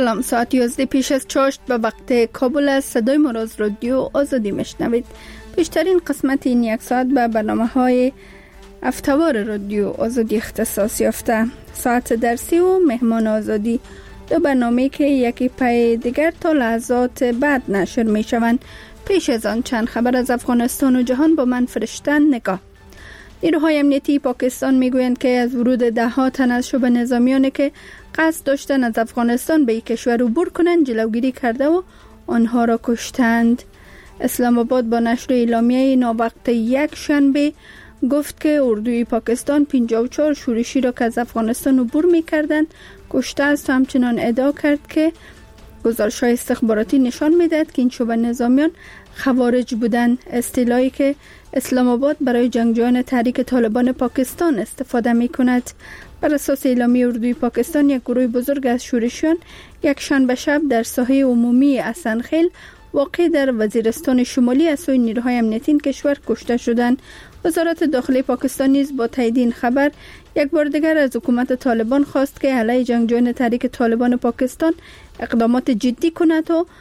سلام، ساعت 11 پیش از چاشت به وقت کابل است. صدای ما را از رادیو آزادی میشنوید. بیشترین قسمت این یک ساعت به برنامه‌های هفته‌وار رادیو آزادی اختصاص یافته. ساعت درسی و مهمان آزادی، دو برنامه که یکی پای دیگر تا لحظات بعد نشر می شوند. پیش از آن چند خبر از افغانستان و جهان با من فرشتن نگاه. نیروهای امنیتی پاکستان میگویند که از ورود ده‌ها تن از شبه نظامیانی که قصد داشتن از افغانستان به این کشور عبور کنند جلوگیری کرده و آنها را کشتند. اسلام آباد با نشر اعلامیه ناوقت یک شنبه گفت که اردوی پاکستان 54 شورشی را که از افغانستان عبور می‌کردند کشته است و همچنان ادعا کرد که گزارش‌های استخباراتی نشان می‌دهد که این شبه نظامیان خوارج بودند. اصطلاحی که اسلام آباد برای جنگجویان تحریک طالبان پاکستان استفاده می‌کند. بر اساس اعلامیه اردوی پاکستان یک گروه بزرگ از شورشیان یک شنبه شب در ساحه عمومی حسنخیل واقع در وزیرستان شمالی از سوی نیروهای امنیتی کشور کشته شدند. وزارت داخلی پاکستان نیز با تایید این خبر یک بار دیگر از حکومت طالبان خواست که علیه جنگجویان تحریک طالبان پاکستان اقدامات جدی کند و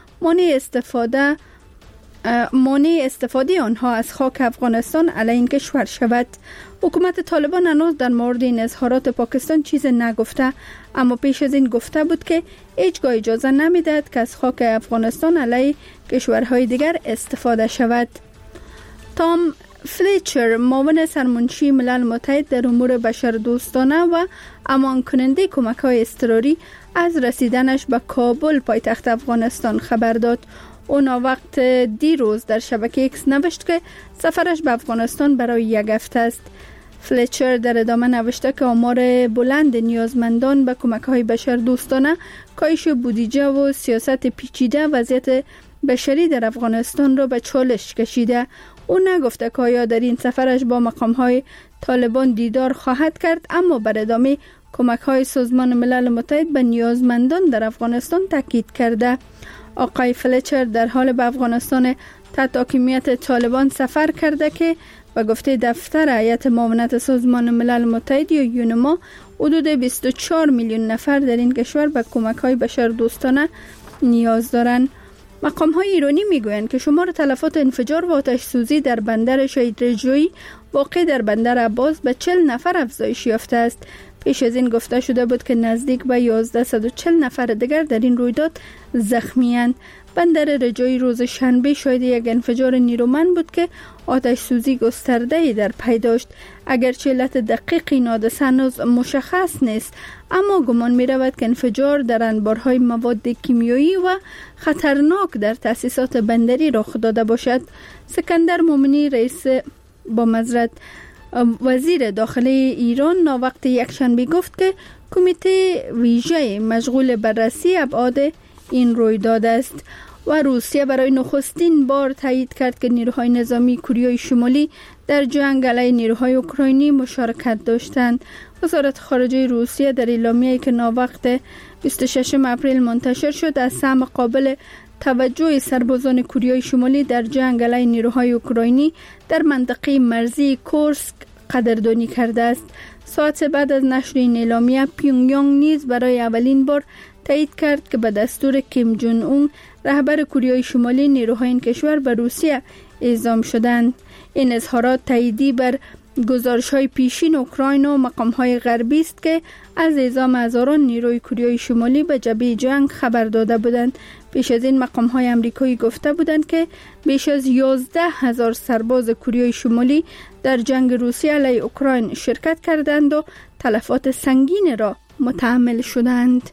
مانع استفاده آنها از خاک افغانستان علیه این کشور شود. حکومت طالبان هنوز در مورد این اظهارات پاکستان چیز نگفته، اما پیش از این گفته بود که هیچگاه اجازه نمیدهد که از خاک افغانستان علیه کشورهای دیگر استفاده شود. تام فلیچر، معاون سرمنشی ملل متحد در امور بشردوستانه و امان کننده کمک‌های اضطراری، از رسیدنش به کابل پایتخت افغانستان خبر داد. اون وقت دیروز در شبکه ایکس نوشت که سفرش به افغانستان برای یک هفته است. فلیچر در ادامه نوشته که آمار بلند نیازمندان به کمک‌های بشردوستانه، کاهش بودجه و سیاست پیچیده وضعیت بشری در افغانستان را به چالش کشیده. او نگفته که آیا در این سفرش با مقام‌های طالبان دیدار خواهد کرد، اما بر ادامه کمک‌های سازمان ملل متحد به نیازمندان در افغانستان تاکید کرده. آقای فلیچر در حال به افغانستان تحت حاکمیت طالبان سفر کرده که به گفته دفتر هیئت معاونت سازمان ملل متحد یا یونما حدود 24 میلیون نفر در این کشور به کمک‌های بشردوستانه نیاز دارند. مقام‌های ایرانی میگویند که شمار تلفات انفجار و آتش سوزی در بندر شهید رجایی واقع در بندر عباس به 40 نفر افزایش یافته است. پیش از این گفته شده بود که نزدیک به 1140 نفر دیگر در این رویداد زخمی‌اند. بندر رجایی روز شنبه شاهد یک انفجار نیرومند بود که آتش سوزی گسترده‌ای در پی داشت. اگرچه علت دقیق این حادثه هنوز مشخص نیست، اما گمان می‌رود که انفجار در انبارهای مواد کیمیایی و خطرناک در تأسیسات بندری رخ داده باشد. سکندر مومنی وزیر داخلی ایران ناوقت یکشنبه گفت که کمیته ویژه مشغول بررسی ابعاد این رویداد است و روسیه برای نخستین بار تایید کرد که نیروهای نظامی کره شمالی در جنگ علیه نیروهای اوکراینی مشارکت داشتند. وزارت خارجه روسیه در اعلامیه‌ای که ناوقت 26 اپریل منتشر شد از سهم قابل توجه سربازان کره شمالی در جنگ علیه نیروهای اوکراینی در منطقه مرزی کورسک قدردانی کرده است. ساعت بعد از نشر این اعلامیه، پیونگیانگ نیز برای اولین بار تایید کرد که به دستور کیم جون اون رهبر کره شمالی نیروهای این کشور به روسیه اعزام شدند. این اظهارات تاییدی بر گزارش‌های پیشین اوکراین و مقام‌های غربی است که از اعزام هزاران نیروی کره شمالی به جبهه جنگ خبر داده بودند. پیش از این مقام‌های آمریکایی گفته بودند که بیش از 11,000 سرباز کره شمالی در جنگ روسیه علیه اوکراین شرکت کردند و تلفات سنگین را متحمل شدند.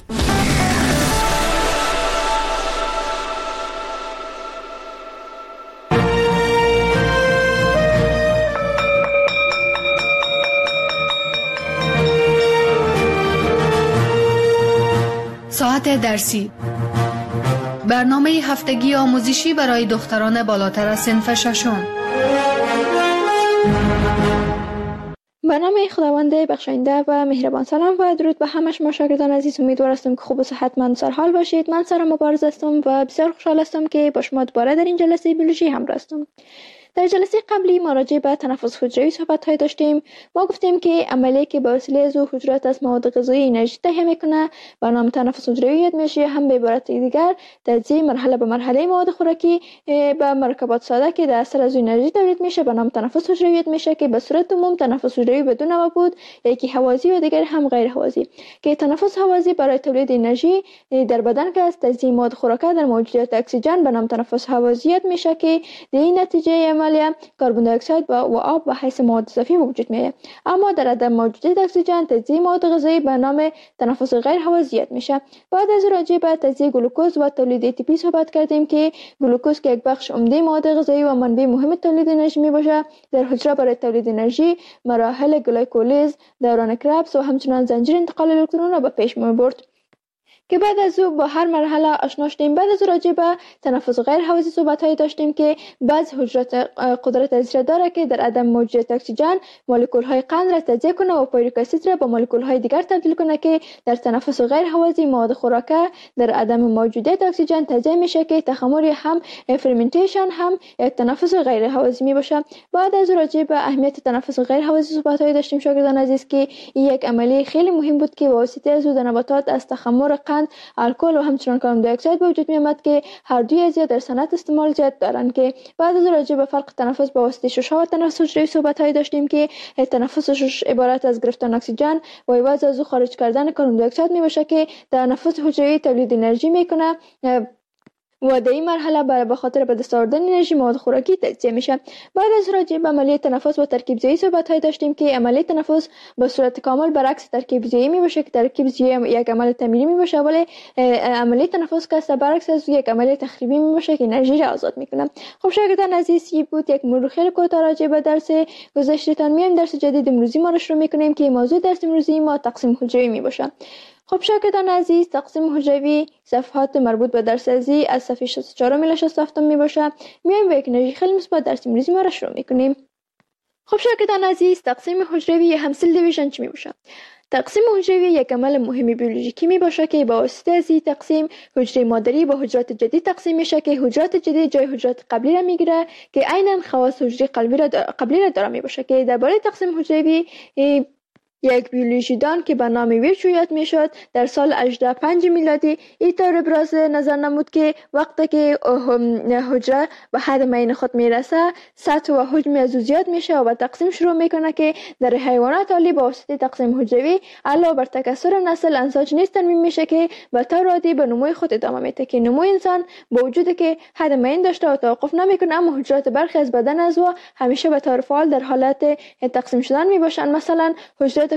ساعت درسی، برنامه هفتگی آموزشی برای دختران بالاتر از صنف ششم. به نام خداوند بخشاینده و مهربان. سلام و درود به همه شما شاگردان عزیز. امیدوار هستم که خوب و صحتمند سرحال باشید. من سارا مبارز هستم و بسیار خوشحال هستم که با شما دوباره در این جلسه بیولوژی همراه هستم. در جلسه قبلی ما راجع به تنفس حجروی صحبت داشتیم. ما گفتیم که عملیه که به وسیله از حجرات از مواد غذایی انرژی تهیه میکنه به نام تنفس حجروی یاد میشه. هم به عبارت دیگر تجزیه مرحله به مرحله مواد خوراکی به مرکبات ساده که در اثر از انرژی تولید میشه به نام تنفس حجروی یاد میشه که به صورت عموم تنفس حجروی بدون نوع بود، یکی هوازی و دیگر هم غیر هوازی. که تنفس هوازی برای تولید انرژی در بدن که از تجزیه مواد خوراکی در موجودیت اکسیژن به نام تنفس هوازی یاد میشه که در این نتیجه عملیه کربن دی اکساید و آب به حیث مواد اضافی وجود میاد. اما در عدم موجودیت اکسیژن تجزیه مواد غذایی به نام تنفس غیر هوازی یاد میشه. بعد از راجع به تجزیه گلوکوز و تولید ATP صحبت کردیم که گلوکوز که یک بخش عمده مواد غذایی و منبع مهم تولید انرژی میباشه، در حجره برای تولید انرژی مراحل گلایکولیز، دوران کربس و همچنان زنجیر انتقال الکترون را به پیش میبرد که بعد از او با هر مرحله آشنا شدیم. بعد از راجع به تنفس غیر هوازی صحبت داشتیم که بعض حجرات قدرت از داره که در عدم موجودیت اکسیژن مولکول های قند را تجزیه کنه و پیرویک اسید را با مولکول های دیگر تبدیل کنه که در تنفس غیر هوازی مواد خوراکی در عدم موجودیت اکسیژن تجزیه میشه که تخمر هم فرمنتیشن هم یک تنفس غیر هوازی می باشه. بعد از راجع به اهمیت تنفس غیر هوازی صحبت داشتیم شاگردان عزیز که این یک عملیه خیلی مهم بود که واسطه از نباتات از تخمر قند، الکل و همچنان کربن دی اکساید به وجود می آمد که هر دوی از در صنعت استعمال زیاد دارند. که بعد از راجع به فرق تنفس با واسطه شش‌ها و تنفس حجروی صحبت داشتیم که تنفس شش عبارت از گرفتن اکسیژن و عوض از او خارج کردن کربن دی اکساید می باشه که در تنفس حجروی تولید انرژی میکنه و در این مرحله به خاطر به دست آوردن انرژی مواد خوراکی تجزیه میشه. بعد از راجع به عملیه تنفس و ترکیب زایی صحبت داشتیم که عملیه تنفس به صورت کامل برعکس ترکیب زایی می باشه که ترکیب زایی یک عمل تمرینی می باشه، ولی عملیه تنفس که برعکس از یک عملیه تخریبی می باشه که انرژی را آزاد میکنه. خب شاگردان عزیز، این بود یک مرور خیلی کوتاه راجع به درس گذشته‌تان. میایم درس جدید امروزی ما را شروع میکنیم که موضوع درس امروزی ما تقسیم حجروی می باشه. خب شاگردان عزیز، تقسیم حجروی صفحات مربوط به درس ازی از صفحه 64 الی 67 می باشه. میایم با یک انرژی خیلی مثبت درس امروزی ما را شروع میکنیم. خب شاگردان عزیز، تقسیم حجروی یا هم سل دیویژن چی می باشه؟ تقسیم حجروی یک عمل مهم بیولوژیکی می باشه که با واسطه از این تقسیم حجره مادری با حجرات جدید تقسیم میشه که حجرات جدید جای حجرات قبلی را میگیره که عیناً خواص حجره قبلی را داره می باشه. که درباره تقسیم حجروی یک بیولوژیدان که به نام ویرچو یاد میشد در سال 1805 میلادی این طور ابراز نظر نمود که وقتی که حجره به حد معین خود میرسه سطح و حجم از او زیاد میشه و به تقسیم شروع میکنه که در حیوانات عالی با واسطه تقسیم حجروی علاوه بر تکثر نسل انساج نیز تنمیم میشه که به طور عادی به نموی خود ادامه میده. که نموی انسان با وجودی که حد معین داشته و توقف نمیکنه، اما حجرات برخی از بدن از او همیشه به طور فعال در حالت تقسیم شدن میباشند. مثلا حجرات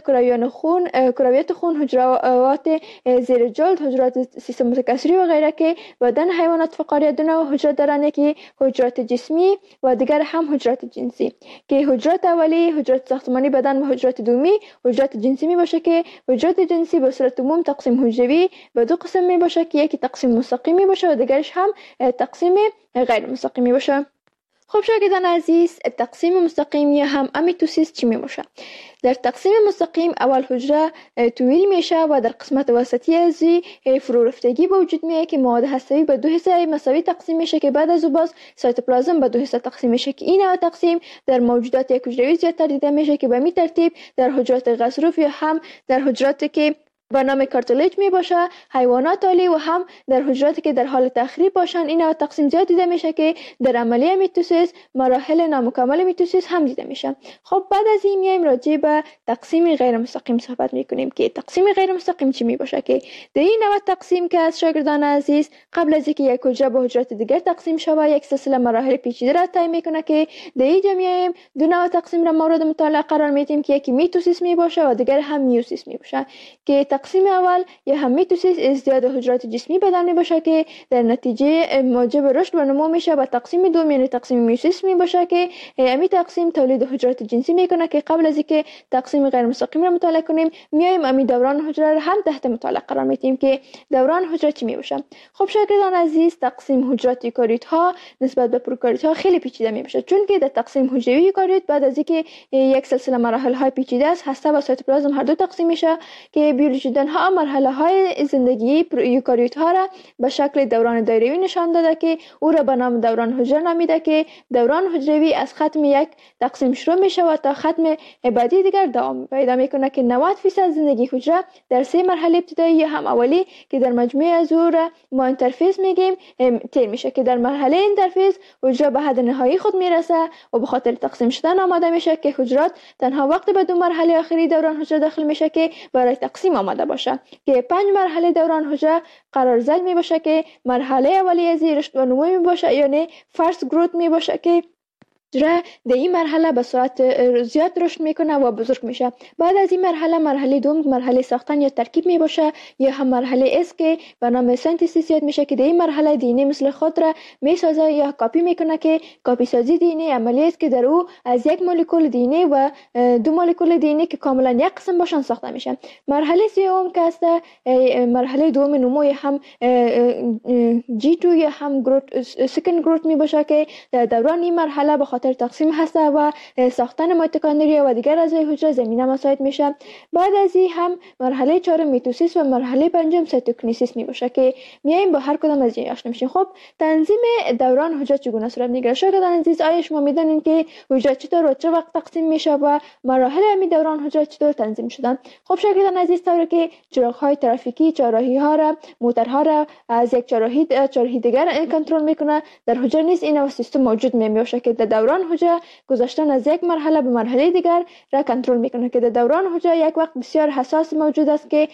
کرویات خون، حجرات زیر جلد، حجرات سیستم متکثری و غیره که بدن حیوانات فقاری دو نوع حجرات دارند، یکی حجرات جسمی و دیگر هم حجرات جنسی. که حجرات اولی حجرات ساختمانی بدن و حجرات دومی حجرات جنسی می باشه. که حجرات جنسی به صورت عموم تقسیم حجروی به دو قسم می باشه که یکی تقسیم مستقیمی باشه و دیگرش هم تقسیم غیر مستقیمی باشه. خب شاگردان عزیز، تقسیم مستقیم یا هم امیتوسیس چی می باشه؟ در تقسیم مستقیم اول حجره طویل میشه و در قسمت وسطی از فرو رفتگی به وجود میاد که مواد هسته‌ای به دو حصه مساوی تقسیم میشه که بعد از او باز سایتوپلازم به دو حصه تقسیم میشه. که این نوع تقسیم در موجودات یک حجروی زیادتر دیده میشه که به می ترتیب در حجرات غضروف یا هم در حجراتی که به نام کارتلیج می باشه، حیوانات عالی و هم در حجراتی که در حال تخریب باشن این نوع تقسیم زیاد دیده میشه که در عملیه میتوسیس مراحل نامکمل میتوسیس هم دیده میشه. خب بعد از این میایم راجع به تقسیم غیر مستقیم صحبت میکنیم که تقسیم غیر مستقیم چی می باشه. که در این نوع تقسیم که از شاگردان عزیز قبل از اینکه یک حجره به حجرات دیگر تقسیم شود یک سلسله مراحل پیچیده را طی میکنه که در اینجا میایم دو نوع تقسیم را مورد مطالعه قرار میدیم که یکی میتوسیس می باشه و دیگر هم میوسیس می باشه. که تقسیم اول یا هم میتوسیس ازدیاد حجرات جسمی بدن می باشه که در نتیجه موجب رشد و نمو میشه و تقسیم دوم یعنی تقسیم میوسیس می باشه که امی تقسیم تولید حجرات جنسی میکنه. که قبل از اینکه تقسیم غیر مستقیم را مطالعه کنیم میایم امی دوران حجره را هم تحت مطالعه قرار میدیم که دوران حجره چی می باشه. خب شاگردان عزیز، تقسیم حجرات یوکاریوت ها نسبت به پروکاریوت ها خیلی پیچیده می باشه، چون که در تقسیم حجروی یوکاریوت بعد از اینکه یک سلسله مراحل های پیچیده است هسته و سایتوپلازم هر دو تقسیم میشه که بیولوژی شدن ها مرحله های زندگی یوکاریوت ها را به شکل دوران دایروی نشان داده که او را به نام دوران حجره نامیده که دوران حجروی از ختم یک تقسیم شروع می شود تا ختم بعدی دیگر دوام پیدا میکنه که 90% زندگی حجره در 3 مرحله ابتدایی هم اولی که در مجموعه از او را ما اینترفیس میگیم طی میشه که در مرحله اینترفیس حجره به حد نهایی خود میرسه و به خاطر تقسیم شدن آماده میشه که حجرات تنها وقت به 2 مرحله آخری دوران حجره داخل میشه که برای تقسیم آماده باشه که 5 مرحله دوران حجره قرار زل می باشه که مرحله اولی از رشد و نمو می باشه یعنی فرست گروت می باشه که حجره در این مرحله به سرعت زیاد رشد میکنه و بزرگ میشه. بعد از این مرحله دوم مرحله ساختن یا ترکیب می باشه یا هم مرحله است که به نام سنتزیس یاد میشه که در این مرحله دی مثل خود را میسازه یا کاپی میکنه که کاپی سازی دی عملی است که در او از یک مولکول دی و 2 مولکول دی که کاملا یک قسم باشن ساخته میشه. مرحله سوم که است مرحله دوم نمو یا هم G2 یا هم سکند گروت می باشه که در دوران این مرحله به خاطر تقسیم هسته و ساختن میتوکندریا و دیگر اعضای حجره زمینه مساعد میشه. بعد از این هم مرحله 4 میتوسیس و مرحله 5 سایتوکینیسیس می باشه که میایم با هر کدام از این آشنا میشیم. خب تنظیم دوران حجره چگونه صورت میگیره؟ شاگردان عزیز آیا شما میدونید که حجره چطور و چه وقت تقسیم میشه و مراحل همین دوران حجره چطور تنظیم شدن؟ خب شاگردان عزیز طوری که چراغ های ترافیکی چهارراهی ها را موتورها را از یک چهارراهی دیگر کنترل میکنه در حجره نیز این سیستم موجود میشه که در دوران حجره گذشتن از یک مرحله به مرحله دیگر را کنترل میکنه که در دوران حجره یک وقت بسیار حساس موجود است که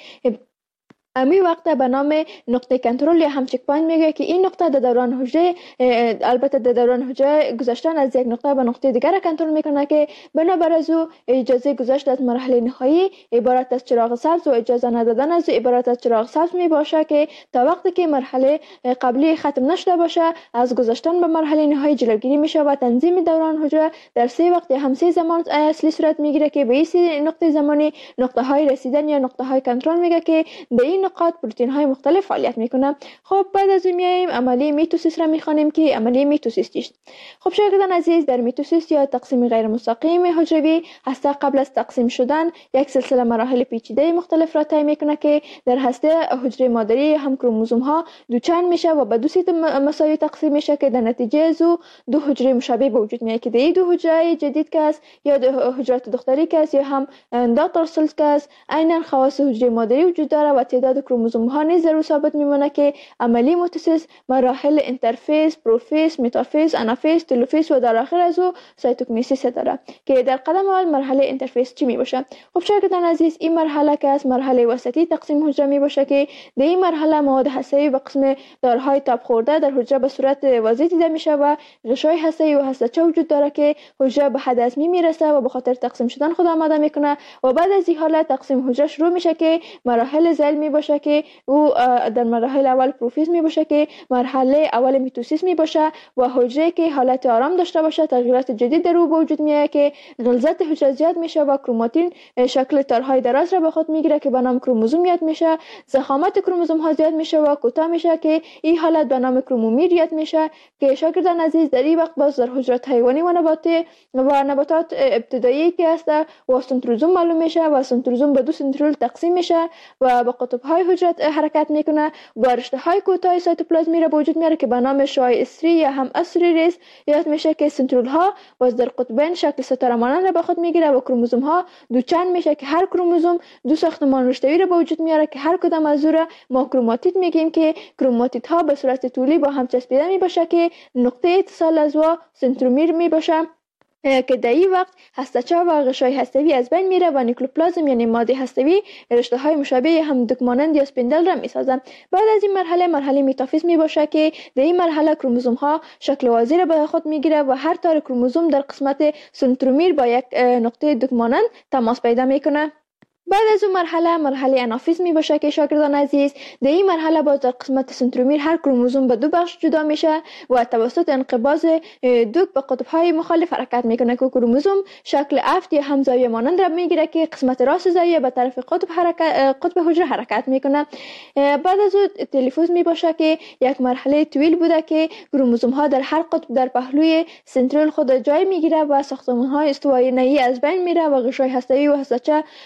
امی وقت به نام نقطه کنترل یا هم چک پوینت میگه که این نقطه در دوران حجره البته در دوران حجره گذشتن از یک نقطه به نقطه دیگر را کنترل میکنه که بنابر از او اجازه گذشت از مرحله نهایی عبارت از چراغ سبز و اجازه ندادن از او عبارت از چراغ سبز می باشه که تا وقتی که مرحله قبلی ختم نشده باشه از گذشتن به مرحله نهایی جلوگیری میشه و تنظیم دوران حجره در 3 وقت یا هم 3 زمان اصلی صورت میگیره که به این نقطه زمانی نقطه های رسیدن یا نقطه های کنترل میگه که به این نقاط پروتئین های مختلف فعالیت میکنه. خب بعد از این میایم عملیه میتوسیس را میخوانیم که عملیه میتوسیس چیست؟ خب شاگردان عزیز در میتوسیس یا تقسیم غیر مستقیم حجروی هسته قبل از تقسیم شدن یک سلسله مراحل پیچیده مختلف را طی میکنه که در هسته حجره مادری هم کروموزوم ها دوچند میشه و به 2 سیت مساوی تقسیم میشه که در نتیجه از او 2 حجره مشابه به وجود میاد که در 2 حجره جدید که است یا حجرات دختری که است یا هم داتر سلز که است عیناً خواص حجره مادری وجود داره و تعداد کروموزوم ها نیز ضرور ثابت میمونه که عملی میتوسیس مراحل اینترفیس، پروفیس، متافیز، آنافیز، تلوفیز و در آخر از او سایتوکینیسیس داره که در قدم اول مرحله اینترفیس چی میباشه؟ خب شاگردان عزیز این مرحله که از مرحله وسطی تقسیم حجره میباشه که در این مرحله مواد هسته‌ای و قسم دارهای تاب خورده در حجره به صورت واضح دیده میشه و غشای هسته‌ای و هسته‌چه وجود داره که حجره به حد اصلی میرسه و به خاطر تقسیم شدن خود آماده میکنه و بعد از این حالت تقسیم حجره شروع میشه که مراحل زل میباشه که او در مراحل اول پروفیز می باشه که مرحله اول میتوسیس می باشه و حجره که حالت آرام داشته باشه تغییرات جدید در او به وجود میاد که غلظت حجره زیاد میشه و کروماتین شکل تارهای دراز را به خود میگیره که به نام کروموزوم یاد میشه. ضخامت کروموزوم ها زیاد میشه و کوتاه میشه که این حالت به نام کرومومیر یاد میشه که شاگردان عزیز در این وقت باز در حجرات حیوانی و نباتات ابتدایی که است و سنتروزوم معلوم میشه و سنتروزوم به 2 سنتریول تقسیم میشه و به قطب های حجرات حرکت میکنه و رشته های کوتاه سایتوپلازمی را به وجود میاره که به نام شعاع استری یا هم استری ریس یاد میشه که سنترول ها باز در قطبین شکل ستاره مانند را به خود میگیره و کروموزوم ها دوچند میشه که هر کروموزوم 2 ساختمان رشته‌ای را به وجود میاره که هر کدام از او را ما کروماتید میگیم که کروماتید ها به صورت طولی با هم چسبیده میباشه که نقطه اتصال از و سنترومیر میباشه که در این وقت هسته‌چه و غشای هسته‌ای از بین میره و نیکلوپلازم یعنی ماده هسته‌ای رشته های مشابه هم دک مانند یا اسپندل را میسازه. بعد از این مرحله میتافیز میباشه که در این مرحله کروموزوم ها شکل واضح را به خود میگیره و هر تار کروموزوم در قسمت سنترومیر با یک نقطه دک مانند تماس پیدا میکنه. بعد از اون مرحله آنافیز می باشه که شاگردان عزیز در این مرحله باز در قسمت سنترومیر هر کروموزوم به 2 بخش جدا میشه و توسط انقباض دوک به قطب های مخالف حرکت میکنه که کروموزوم شکل افت یا هم زاویه مانند را میگیره که قسمت راست زاویه به طرف قطب حجره حرکت میکنه. بعد از اون تلفوز می باشه که یک مرحله طویل بوده که کروموزوم ها در هر قطب در پهلوی سنترال خود جای میگیره و ساختمان های استوایی نهی از بین میره و غشای هسته‌ای و هسته‌چه به خاطر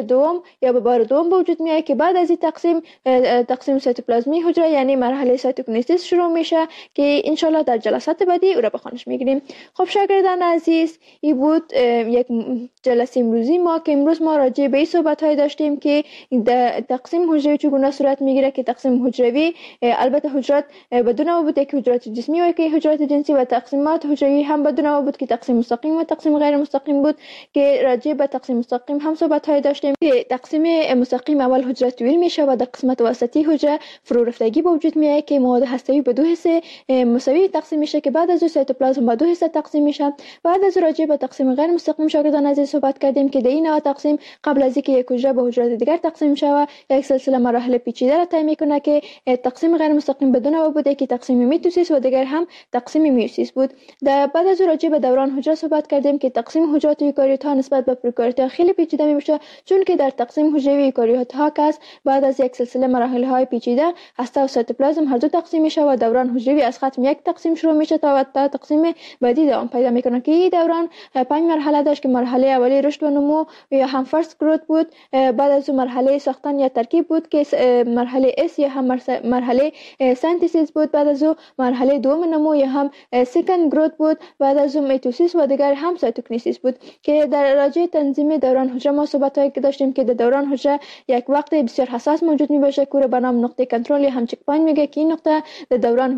دوم یا به بار دوم به وجود میاد که بعد از این تقسیم سایتوپلازمی حجره یعنی مرحله سایتوکینیسیس شروع میشه که انشالله در جلسات بعدی او را به خوانش میگیریم. خب شاگردان عزیز، این بود یک جلسه امروزی ما که امروز ما راجع به این صحبت‌های داشتیم که تقسیم حجروی چگونه صورت میگیره که تقسیم حجروی البته حجرات بدون ما بود که حجرات جسمی و که حجرات جنسی و تقسیمات حجروی هم بدون ما بود که تقسیم مستقیم و تقسیم غیر مستقیم بود که راجع به تقسیم مستقیم هم صحبت‌های داشتیم که تقسیم مستقیم اول حجره طویل میشه و در قسمت وسطی حجره فرو رفتگی به وجود میاد که مواد هسته‌ای به دو حصه مساوی تقسیم میشه که بعد از سایتوپلازم به دو حصه تقسیم میشه. بعد از راجع به تقسیم غیر مستقیم شاگردان عزیز صحبت کردیم که در این نوع تقسیم قبل از اینکه یک حجره به حجرات دیگر تقسیم شود یک سلسله مراحل پیچیده را طی میکنه که تقسیم غیر مستقیم بدون ما بوده که تقسیم میتوسیس و دیگر هم تقسیم میوسیس بود. بعد از راجع به دوران حجره صحبت کردیم که تقسیم حجرات یوکاریوت ها نسبت به پروکاریوت ها خیلی پیچیده میشه، چون که در تقسیم حجروی یوکاریوت ها که بعد از یک سلسله مراحل های پیچیده هسته و سایتوپلازم هر دو تقسیم میشه و دوران حجروی از ختم یک تقسیم شروع میشه تا تقسیم بعدی دوام پیدا میکنه که این دوران 5 مرحله داشت که مرحله اولی رشد و نمو یا هم فرست گروت بود، بعد از اون مرحله ساختن یا ترکیب بود که مرحله اس یا هم مرحله سنتیسیس بود، بعد از اون مرحله دوم نمو یا هم سکند گروت بود، بعد از اون میتوسیس و دیگر هم سایتوکینیسیس بود که در راجع تنظیم دوران حجره ما صحبتایی که داشتیم که در دوران حجره یک وقت بسیار حساس موجود میباشه که به نام نقطه کنترل یا هم چک پوینت میگه که این نقطه در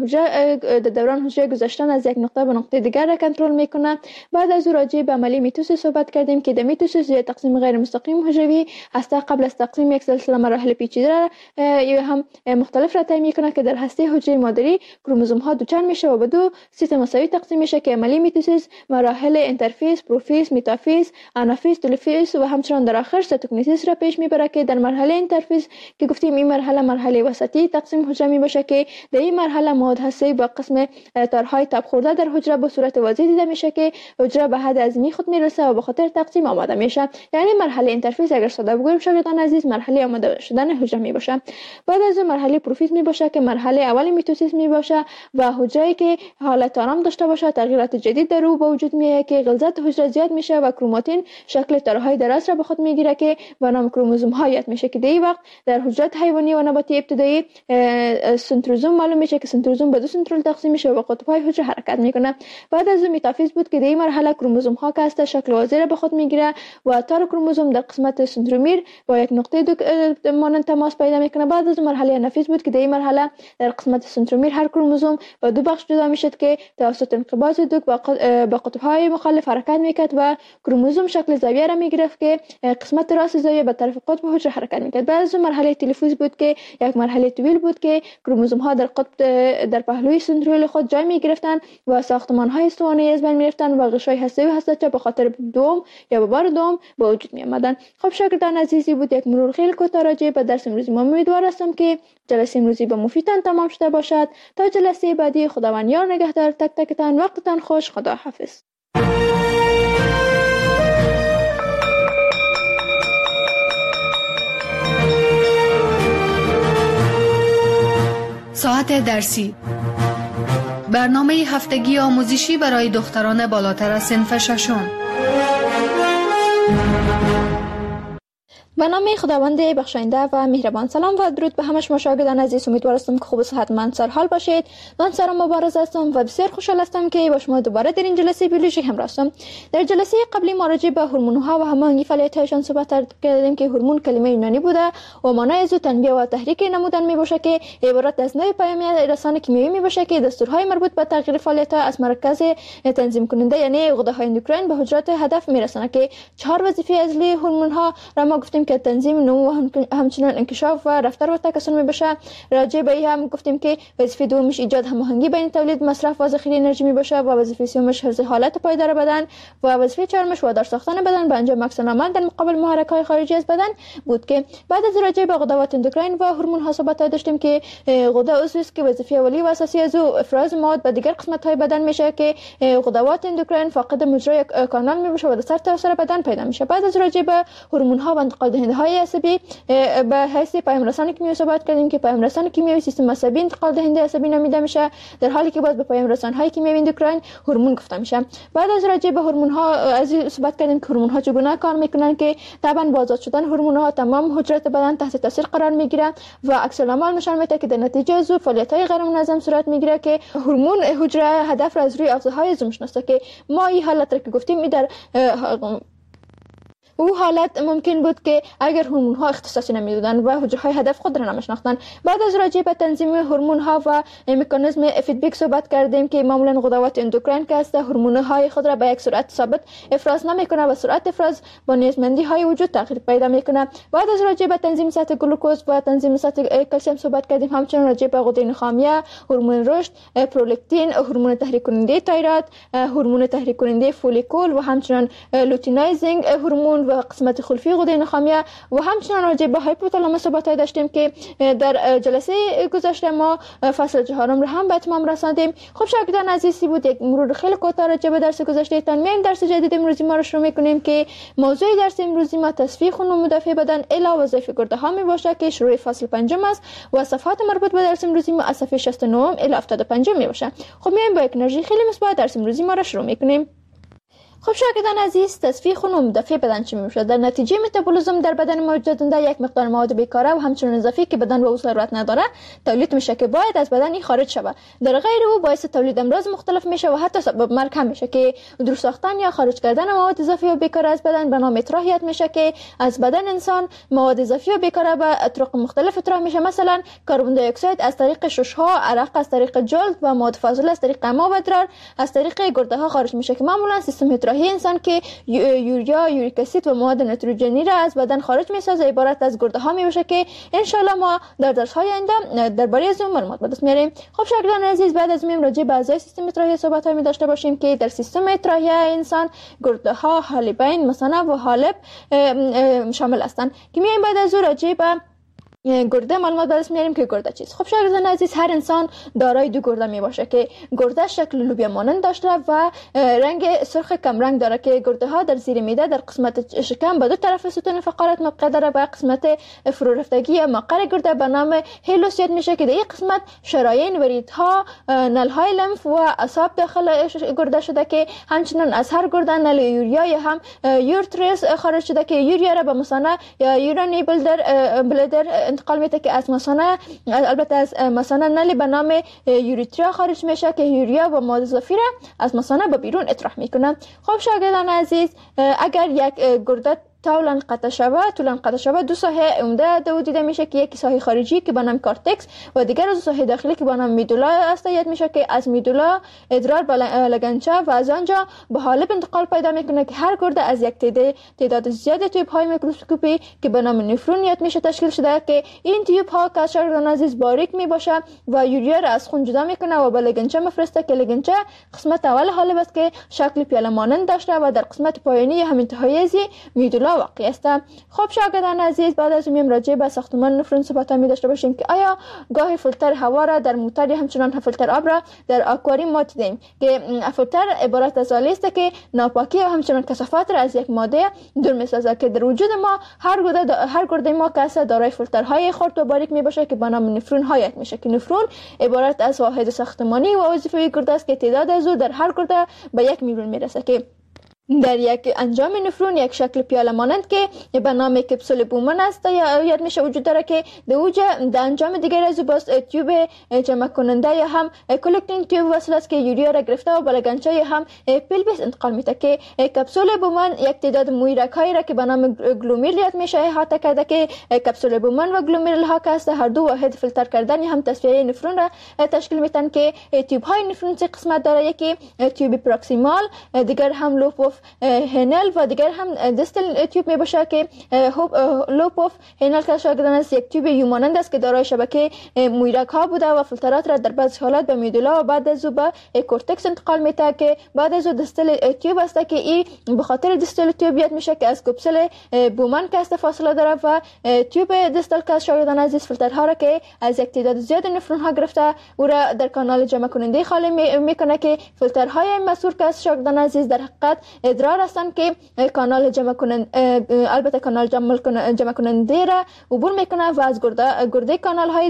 دوران حجره گذشتن از یک نقطه به نقطه دیگر را کنترل میکنه. بعد از راجع به عملی میتوسیس صحبت کردیم که در میتوسیس یا تقسیم غیر مستقیم حجروی هسته قبل از تقسیم یک سلسله مراحل پیچیده یا هم مختلف را طی میکنه که در هسته حجره مادری کروموزوم ها دوچار میشه و به دو سیت مساوی تقسیم میشه که عملی میتوسیس مراحل اینترفیس، پروفیس، متافیز، آنافیز، تلوفیز و همچنان در آخر سایتوکینیسیس را پیش میبره که در مرحله اینترفیس که گفتیم این مرحله وسطی تقسیم حجره میباشه که در این مرحله مواد هسته‌ای با قسم تارهای تاب خورده در حجره به صورت واضح دیده میشه که حجره به حد عظیمی خود میرسه و به خاطر تقسیم آماده میشه. یعنی مرحله اینترفیس اگر ساده بگوییم شاگردان عزیز مرحله آماده شدن حجره میباشه. بعد از مرحله پروفیز میباشه که مرحله اول میتوسیس میباشه و حجره که حالت آرام داشته باشه تغییرات جدید در او به وجود میاد که غلظت حجره زیاد میشه و کروماتین شکل تارهای دراز را به خود میگیره که به نام کروموزوم ها یاد میشه که در این وقت در حجرات حیوانی و نباتی ابتدایی سنتروزوم معلوم میشه که سنتروزوم به دو سنترول تقسیم میشه و به قطب‌های حجره حرکت میکنه. بعد از متافیز بود که در این مرحله کروموزوم ها که هست شکل واضح را به خود میگیره و تار کروموزوم در قسمت سنترومیر با یک نقطه مانند تماس پیدا میکنه. بعد از مرحله انافیز بود که در این مرحله در قسمت سنترومیر هر کروموزوم با دو بخش جدا میشه که توسط انقباض دوک با قطب‌های مخالف حرکت میکرد و کروموزوم شکل زاویه را میگرفت که قسمت راست زاویه به طرف قطب حجره حرکت میکرد. بعد از مرحله تلفوز بود که یک مرحله طویل بود که کروموزوم ها در قطب در پهلوی سنترول خود جای میگرفتند و ساختمان های استوانه‌ای از بین میرفتند و غشای هسته‌ای و هسته‌چه به خاطر دوم یا به بار دوم به وجود می آمدند. خب شاگردان عزیزی بود یک مرور خیلی کوتاه راجع به درس امروزی ما. امیدوار هستم که جلسه امروزی به مفیدتان تمام شده باشد. تا جلسه بعدی خداوند یار نگهدار تک تکتان. وقتتان خوش. خدا حافظ. ساعت درسی برنامه هفتگی آموزشی برای دختران بالاتر از صنف ششم. به نام خداوند بخشاینده و مهربان. سلام و درود به همه شما شاگردان عزیز. امیدوار هستم که خوب و صحتمند سرحال باشید. من سارا مبارز هستم و بسیار خوشحال هستم که با شما دوباره در این جلسه بیولوژی همراه هستم. در جلسه قبلی ما راجع به هورمون‌ها و هماهنگی فعالیت‌هایشان صحبت کردیم که هورمون کلمه یونانی بوده و معنای از تنبیه و تحریک نمودن میباشه که عبارت از نوع پیامی رسانه کیمیایی میباشه که دستورهای مربوط به تغییر فعالیت‌ها از مرکز تنظیم کننده یعنی غده‌های اندوکراین به حجرات هدف میرسونه که 4 وظیفه اصلی هورمون‌ها را ما گفتیم که تنظیم نمو و همچنین انکشاف و رفتار و تکثر میباشه. راجع به این هم گفتیم که وظیفه دومش ایجاد هماهنگی بین تولید، مصرف و ذخیره انرژی میباشه و وظیفه سومش حفظ حالت پایدار بدن و وظیفه چهارمش وادار ساختن بدن به انجام عکس العمل در مقابل محرک‌های خارجی از بدن بود که بعد از راجع به غدوات اندوکراین و هورمون‌ها صحبت داشتیم که غده عضوی است که وظیفه اولیه و اساسی از او افراز مواد به دیگر قسمت‌های بدن میشه که غدوات اندوکراین فاقد مجرای کانال میباشه و در سر تاثیر بدن پیدا میشه. بعد از راجع به هورمون‌ها و انتقال دهنده های عصبی به حیث پیام رسان کیمیایی صحبت کردیم که پیام رسان کیمیایی سیستم عصبی انتقال دهنده عصبی نامیده میشه، در حالی که باز به پیام رسان های کیمیایی اندوکراین هورمون گفته میشه. بعد از راجع به هورمون ها از صحبت کردیم که هورمون ها چگونه کار میکنن که طبعا بازداشت شدن هورمون ها تمام حجرات بدن تحت تاثیر قرار میگیره و عکس العمل نشان میده که در نتیجه از فعالیت های غیر منظم صورت میگیره که هورمون حجره هدف را از روی افزارهای زوم شناسه که ما این حالت را که گفتیم در او حالت ممکن بود که اگر هورمون ها اختصاصی نمیدادن و حجره های هدف خود را نمیشناختن. بعد از راجع به تنظیم هورمون ها و مکانیزم فیدبک صحبت کردیم که معمولا غدوات اندوکراین که است هورمون های خود را به یک سرعت ثابت افراز نمیکنه و سرعت افراز با نیازمندی های وجود تغییر پیدا میکنه. بعد از راجع به تنظیم سطح گلوکوز و تنظیم سطح کلسیم صحبت کردیم، همچنین راجع به غده نخامیه، هورمون رشد، پرولاکتین، هورمون تحریک کننده تایروید، هورمون تحریک کننده فولیکول و همچنین لوتینایزینگ هورمون و قسمت خلفی غده نخامیه و همچنین راجع به هایپوتالاموس صحبت داشتیم که در جلسه گذشته ما فصل 4 را هم به اتمام رساندیم. خب شاگردان عزیزی بود یک مرور خیلی کوتاه راجع به درس گذشته تان. میایم درس جدید امروزی ما رو شروع میکنیم که موضوع درس امروزی ما تصفیه خون و مدافع بدن الی وظایف گرده ها می باشه که شروع فصل 5 است و صفحات مربوط به درس امروزی ما از صفحه 69 الی 75 می باشه. خب میایم با یک انرژی خیلی مثبت درس امروزی ما رو شروع میکنیم. خب شاگردان عزیز، تصفیه خون و مدافع بدن چی میشه؟ در نتیجه متابولیسم در بدن موجود یک مقدار مواد بیکاره و همچنین اضافی که بدن به او ضرورت نداره تولید میشه که باید از بدن خارج شود. در غیر او باعث تولید امراض مختلف میشه و حتی سبب مرگ هم میشه که دور ساختن یا خارج کردن مواد اضافی و بیکاره از بدن به نام اطراحیت میشه که از بدن انسان مواد اضافی و بیکاره به طرق مختلف اطراح میشه. مثلا کربن دی اکساید از طریق ششها، عرق از طریق جلد و مواد فاضله از طریق اما و ادرار از طریق گرده ها خارج میشه که معمولا سیستم انسان که یوریا، یوریک اسید و مواد نیتروژنی را از بدن خارج می‌سازه عبارت از گرده ها میشه که ان شاء الله ما در درس‌های آینده درباره از اون معلومات به دست میاریم. خب شاگردان عزیز، بعد از میم راجع به اعضای سیستم اطراحی صحبت‌های می داشته باشیم که در سیستم اطراحی انسان گرده ها، حالبین، مثانه و حالب شامل هستند که میایم بعد از اون راجع به گرده معلومات درس میاریم که گرده چیست. خب شاگردان عزیز، هر انسان دارای دو گرده می باشه که گرده شکل لوبیا مانند داشته و رنگ سرخ کم رنگ داره که گرده ها در زیر معده در قسمت شکم به دو طرف ستون فقرات موقع داره و قسمت فرو رفتگی یا مقر گرده به نام هیلوس یاد میشه که در این قسمت شرايين و ریدها، نل های لمف و اعصاب داخل گرده شده که همچنین از هر گرده نل یوریا یا هم یورترس خارج شده که یوریا را به مثانه یا یورانی بلدر انتقال میده که از مثانه، البته از مثانه نلی به نام یوریتریا خارج میشه که یوریا و مواد اضافی را از مثانه به بیرون اطراح میکنه. خب شاگردان عزیز، اگر یک گرده طولا قطع شود دو ساحه عمده دو دیده میشه که یکی ساحه خارجی که به نام کورتکس و دیگر از ساحه داخلی که به نام میدولا است یاد میشه که از میدولا ادرار به لگنچه و از آنجا به حالب انتقال پیدا میکنه که هر گرده از یک تعداد زیاد تیوب های میکروسکوپی که به نام نفرون یاد میشه تشکیل شده که این تیوب ها که شاگردان عزیز باریک میباشه و یوریا را از خون جدا میکنه و به لگنچه میفرسته که لگنچه قسمت اول حالب است که شکل پیاله مانند داشته و در قسمت پایانی هم انتهایی میدولا واقع است. خب شاگردان عزیز، بعد از میم راجع به ساختمان نفرون صحبت می داشته باشیم که آیا گاهی فیلتر هوا را در موتور یا همچنان فیلتر آب را در آکواریوم ما دیدیم که فیلتر عبارت از آلی است که ناپاکی و همچنان کثافات را از یک ماده دور می‌سازد که در وجود ما هر گرده ما که دارای فیلترهای خرد و باریک می باشه که به نام نفرون هایت میشه که نفرون عبارت از واحد ساختمانی و وظیفه‌ای گرده است که تعداد از او در هر گرده به 1 میلیون میرسه که در یک انجام نفرون یک شکل پیاله مانند که به نام کپسول بومن است یاد میشه وجود داره که در انجام دیگر از باز تیوب جمع کننده یا هم کلکتینگ تیوب وصل است که یوریا را گرفته و به لگنچه یا هم پلویس انتقال میده که کپسول بومن یک تعداد مویرک هایی را که به نام گلومیرل یاد میشه احاطه کرده که کپسول بومن و گلومیرل ها که هر دو واحد فیلتر کردن یا هم تصفیه نفرون را تشکیل میدن که تیوب های نفرون سه قسمت داره، یکی تیوب پروکسیمال، دیگر هم لوپ هنل و دیگر هم دستل تیوب می باشه که لوپ اف هنل که شاگردان است یک تیوب یومانند است که دارای شبکه مویرک ها بوده و فیلترات را در بعضی حالات به میدولا و بعد از او به کورتکس انتقال میده که بعد از او دستل تیوب است که این به خاطر دستل تیوب یاد میشه که از کپسول بومن که است فاصله داره و تیوب دستل که شاگردان عزیز فیلترها را که از یک تعداد زیاد نفرون ها گرفته او را در کانال جمع کننده خالی میکنه که فیلترهای مسور که شاگردان عزیز در حقیقت ادرار هستند که کانال البته کانال جمع کننده را عبور میکنه و از گرده کانال های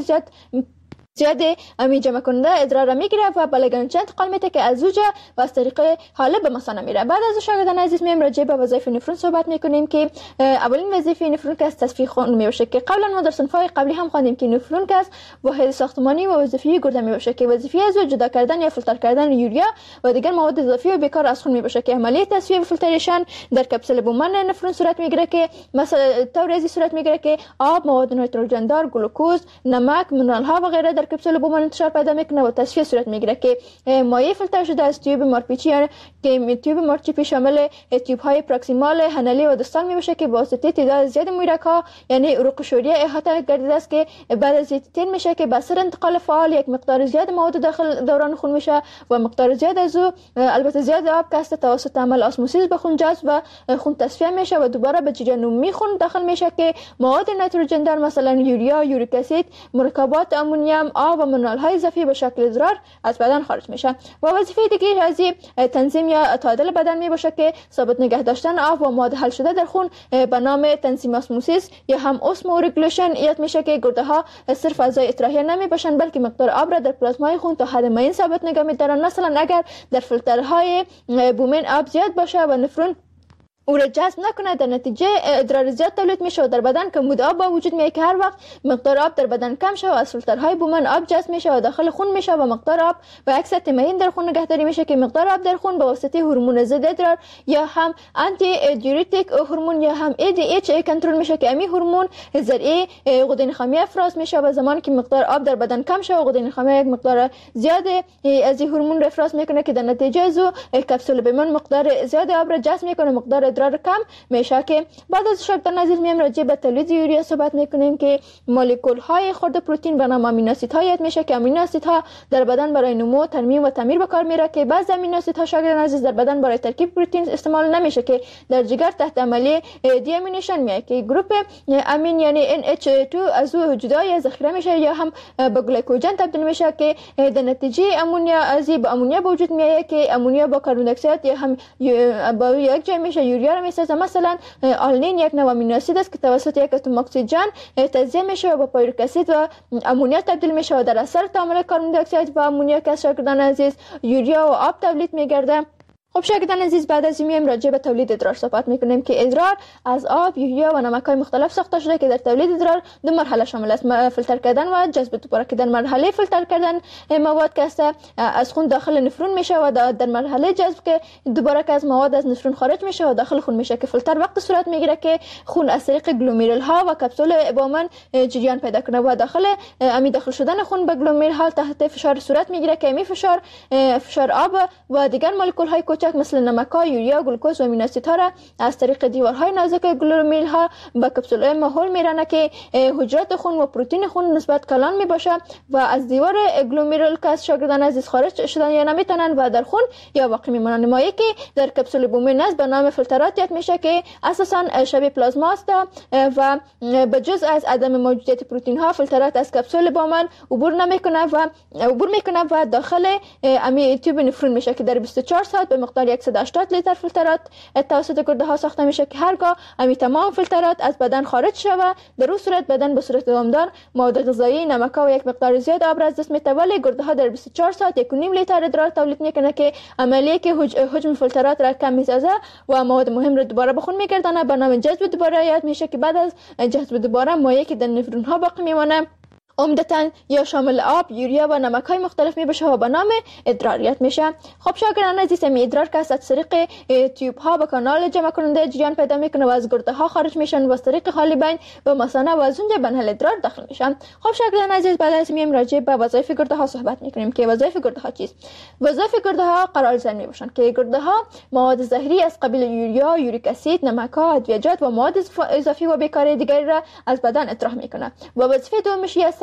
زیاده امی جمع کننده ادرار را میگیره و به لگنچه انتقال میده که از اوجا و از طریق حالب به مثانه میره. بعد از شاگردان عزیز میم راجع به وظایف نفرون صحبت میکنیم که اولین وظیفه نفرون که از تصفیه خون میباشه که قبلا ما در صنف‌های قبلی هم خواندیم که نفرون که از واحد ساختمانی و وظیفی گرده میباشه که وظیفه از جدا کردن یا فیلتر کردن یوریا و دیگر مواد اضافی و بیکار از خون میباشه که عملیه تصفیه و فیلتریشن در کپسول بومن نفرون صورت میگیره که مثلا طور ازی صورت میگیره که آب، مواد نیتروژن دار، گلوکوز، نمک، منرال ها و غیره در کپسول بومن انتشار پیدا میکنه و تصفیه صورت میگیره که مایع فیلتر شده از تیوب مارپیچی که تیوب مارپیچی شامل تیوب های پروکسیمال، هنلی و دستال میباشه که با واسطه تعداد زیاد مویرک ها یعنی عروق شوریه احاطه گردیده است که بعد از تیر میشه که به اثر انتقال فعال یک مقدار زیاد مواد داخل دوران خون میشه و مقدار زیاد از او البته زیاد آب که توسط عمل اسموسیس به خون جذب و خون تصفیه میشه و دوباره به جریان عمومی خون داخل میشه که مواد نیتروژن دار مثلا یوریا، یوریک اسید، مرکبات امونیم، آب و منرال های اضافی به شکل ادرار از بدن خارج میشه. و وظیفه دیگه از تنظیم یا تعادل بدن میباشه که ثابت نگه داشتن آب و مواد حل شده در خون به نام تنظیم اسموسیس یا هم اسمورگولیشن یاد میشه که گرده ها صرف اعضای اطراحیه نمیباشن بلکه مقدار آب را در پلازمای خون تا حد معین ثابت نگه میدارن. مثلا اگر در فیلترهای بومن آب زیاد باشه و نفرون او را جذب نکنه در نتیجه ادرار زیاد تولید میشه و در بدن کمبود آب با وجود میاد که هر وقت مقدار آب در بدن کم شه و از فیلترهای بومن آب جذب میشه و داخل خون میشه و مقدار آب و عکس تمرین در خون نگهداری میشه که مقدار آب در خون به واسطه هورمون ضد ادرار یا هم آنتی دیوریتیک هورمون یا هم ADH کنترل میشه که امی هورمون ذریعه غده نخامی افراز میشه و زمانی که مقدار آب در بدن کم شه و غده نخامی یک مقدار زیاد از این هورمون را افراز میکنه که در نتیجه از کپسول بومن مقدار زیاد آب را جذب میکنه، مقدار ادرار کم میشه. که بعد از شاگردان عزیز میم راجع به تولید یوریا صحبت میکنیم که مولکول های خرد پروتئین به نام امینو اسیدها یاد میشه که امینو اسیدها در بدن برای نمو، ترمیم و تعمیر به کار میره که بعضی امینو اسیدها شاگردان عزیز در بدن برای ترکیب پروتئین استعمال نمیشه که در جگر تحت عملیه دی امینیشن میاد که گروپ امین یعنی NH2 از او جدا یا ذخیره میشه یا هم به گلیکوژن تبدیل میشه که در نتیجه امونیا از به امونیا به وجود میاد که امونیا با کربن دی اکساید یا هم با یک جای میشه یوریا را میسازه. مثلا آلنین یک نوع امینو اسید است که توسط یک اتم اکسیژن تجزیه میشه و با پیرویک اسید و امونیا تبدیل میشه و در اثر تعامل کربن دی اکساید و امونیا که شاگردان عزیز یوریا و آب تولید میگرده. خب شاگردان عزیز بعد از این راجع به تولید ادرار صحبت میکنیم که ادرار از آب، یوریا و نمک‌های مختلف ساخته شده که در تولید ادرار دو مرحله شامل است: فیلتر کردن و جذب دوباره. که در مرحله فیلتر کردن مواد که از خون داخل نفرون میشه و در مرحله جذب که دوباره که از مواد از نفرون خارج میشه و داخل خون میشه که فیلتر وقت صورت میگیره که خون از طریق گلومرول ها و کپسول بومن جریان پیدا کنه و داخل شدن خون به گلومرول ها تحت فشار صورت میگیره که می فشار آب و دیگر مولکول های مثل نمک‌ها، یوریا، گلوکوز و امینو اسیدها را از طریق دیوارهای نازک گلومرول ها به کپسول‌های ماحول میرانه که حجرات خون و پروتئین خون نسبت کلان میباشه و از دیوار گلومرول که از شاگردان عزیز خارج شدن یا نمیتونن و در خون یا باقی میمونن. مایعی که در کپسول بومن است به نام فیلترات یاد میشه که اساسا شبیه پلازما است و به جز از عدم موجودیت پروتئین ها فیلترات از کپسول بومن عبور میکنه و داخل امی تیوب نفرون میشه که در 24 ساعت به مقدار 180 لیتر فیلترات توسط گرده ها ساخته میشه که هرگاه امی تمام فیلترات از بدن خارج شود در اون صورت بدن به صورت دامدار مواد غذایی، نمک و یک مقدار زیاد آب را از دست میده. ولی گرده ها در 24 ساعت 1.5 لیتر ادرار تولید میکنه که عملیه که حجم فیلترات را کم میسازه و مواد مهم را دوباره به خون میگردانه به نام جذب دوباره یاد میشه که بعد از جذب دوباره مایعی که در نفرون ها باقی میمانه عمدتاً یا شامل آب، یوریا و نمک‌های مختلف میباشه و به نام ادراریت میشه. خب شاگردان عزیز ادرار که از طریق تیوب ها به کانال جمع کننده جریان پیدا میکنه و از گرده ها خارج میشن و از طریق حالبین و مثانه و از اونجا به نهل ادرار داخل میشن. خب شاگردان عزیز بعد از این راجع به وظایف گرده ها صحبت میکنیم که وظایف گرده ها چیست؟ وظایف گرده ها قرارزن میباشن که گرده ها مواد زهری از قبیل یوریا، یوریک اسید، نمک‌ها، ادویه‌جات و مواد اضافی و بیکاری دیگری را از بدن اطراح میکنه و وظیفه دومش است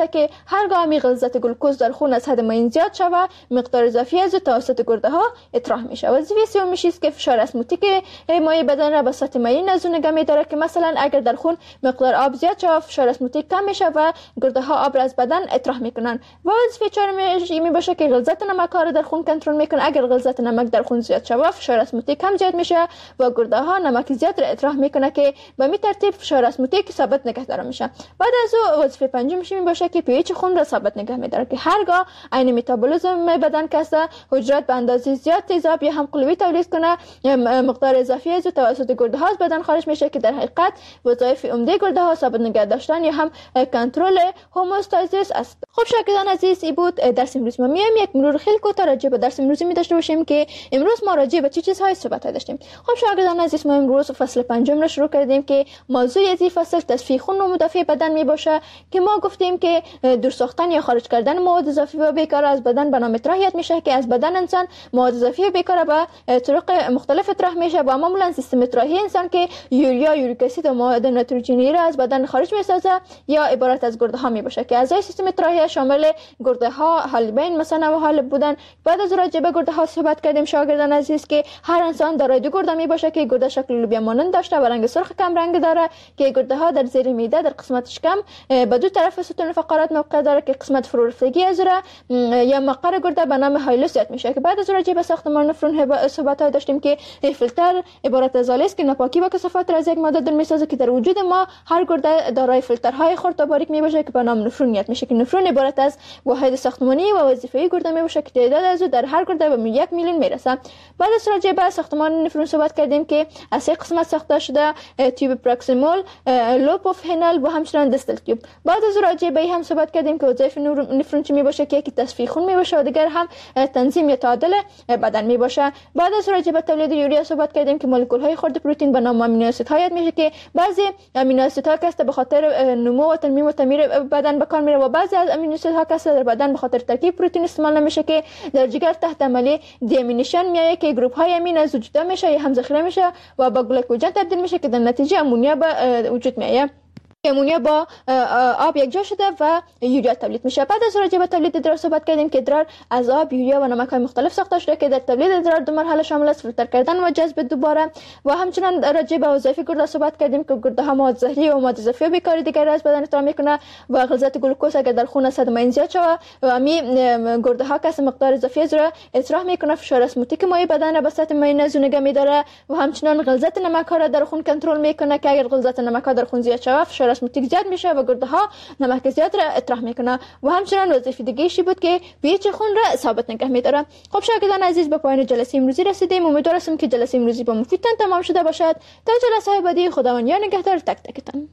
است که هرگاه می غلظت گلوکوز در خون از حد معین زیاد شود مقدار اضافی از توسط گرده ها اطراح می شود. وظیفه سومیش است که فشار اسموتیک مایع بدن را به سطح معین از نگه می دارد که مثلا اگر در خون مقدار آب زیاد شود فشار اسموتیک کم می شود و گرده ها آب را از بدن اطراح می کنند. و وظیفه چهارمیش می باشه که غلظت نمک ها را در خون کنترل می کنه. اگر غلظت نمک در خون زیاد شود فشار اسموتیک کم زیاد میشه و گرده ها نمک زیاد را اطراح میکنه که به می ترتیب فشار اسموتیک ثابت نگه داره میشه. بعد از او وظیفه پنجمش می باشه که pH خون را ثابت نگه میداره که هرگاه عین متابولیسم بدن کسه حجرات به اندازه زیاد تیزاب یا هم قلوی تولید کنه مقدار اضافی از توسط گرده ها از بدن خارج میشه که در حقیقت وظایف عمده گرده ها ثابت نگه داشتن یا هم کنترل هوموستازیس است. خب شاگردان عزیز این بود درس امروز. ما میایم یک مرور خیلی کوتاه راجع به درس امروزی می داشته باشیم که امروز ما راجع به چه چیزهای صحبت داشتیم. خب شاگردان عزیز ما امروز فصل پنجم را شروع کردیم که موضوع از این فصل تصفیه خون و مدافع بدن می باشه که ما گفتیم که دور ساختن یا خارج کردن مواد اضافی و بیکار از بدن به نام اطراحیت میشه که از بدن انسان مواد اضافی و بیکار به طرق مختلف اطراح میشه و معمولا سیستم اطراحی انسان که یوریا، یوریک اسید و مواد نیتروژنی را از بدن خارج میسازه یا عبارت از گرده ها می باشه که اعضای سیستم اطراحی شامل گرده ها، حالبین مثلا و حالب بودن. بعد از راجع به گرده ها صحبت کردیم شاگردان عزیز که هر انسان دارای دو گرده می باشه که گرده شکل لوبیا مانند داشته و رنگ سرخ کم رنگ داره که گرده ها در زیر معده در قسمت شکم به دو طرف ستون فقرات موقع داره که قسمت فرورفتگی از را یا مقر گرده به نام هایلوس یاد میشه که بعد از راجع به ساختمان نفرون صحبت های داشتیم که فیلتر عبارت از آلی است که ناپاکی و کثافات را از یک ماده در میسازه که در وجود ما هر گرده دارای فیلترهای خرد و باریک می باشه که به نام نفرون یاد میشه که نفرون عبارت از واحد ساختمانی و وظیفه‌ای گرده می باشه که تعداد از او در هر گرده به 1 میلیون میرسه. بعد از راجع به ساختمان نفرون صحبت کردیم که از سه قسمت ساخته شده: تیوب پروکسیمال، لوب اف هنل و همچنین دستل تیوب. بعد از راجع به هم صحبت کردیم که وظایف نفرون چی می باشه که یکی تصفیه خون می باشه و دیگر هم تنظیم یا تعادل بدن می باشه. بعد از راجع به تولید یوریا صحبت کردیم که مولکول های خرد پروتئین به نام آمینو اسیدها یاد میشه که بعضی آمینو اسیدها که به خاطر نمو و تنمیم و تعمیر بدن به کار میره و بعضی از آمینو اسیدها که در بدن به خاطر ترکیب پروتئین استعمال نمیشه که در جگر تحت عملی دیامینیشن میایه که گروپ های امین از وجود میشه یا هم ذخیره میشه و به گلیکوژن تبدیل میشه که در نتیجه امونیا به وجود میایه. امونیا با آب یکجا شده و یوریا تولید میشه. بعد از راجع به تولید ادرار صحبت کردیم که ادرار از آب، یوریا و نمک‌های مختلف ساخته شده که در تولید ادرار دو مرحله شامل است: فیلتر کردن و جذب دوباره. و همچنین راجع به وظایف گرده صحبت کردیم که گرده ها مواد زهری و مواد اضافی و بیکاری دیگر از بدن اطراح میکنه و غلظت گلوکوز اگر در خون از حد معین زیاد شود و می گرده ها کس مقدار اضافی از را اطراح میکنه فشار اسموتیک مایع بدن را به سطح معین از نگه میداره و همچنین غلظت نمک ها را در خون کنترل میکنه که اگر غلظت نمک ها در خون زیاد شود فشار اسموتیک زیاد میشه و گرده ها نمک زیاد را اطراح میکنه و همچنین وظیفه دیگه ایشی بود که pH خون را ثابت نگه میداره. خب شاگردان عزیز به پایان جلسه امروزی رسیدیم. امیدوارم که جلسه امروزی با مفیدتان تمام شده باشد. تا جلسه بعدی خداوند یار نگهدار تک تکتان.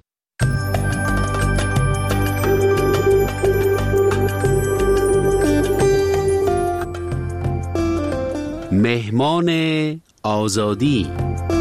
مهمان آزادی.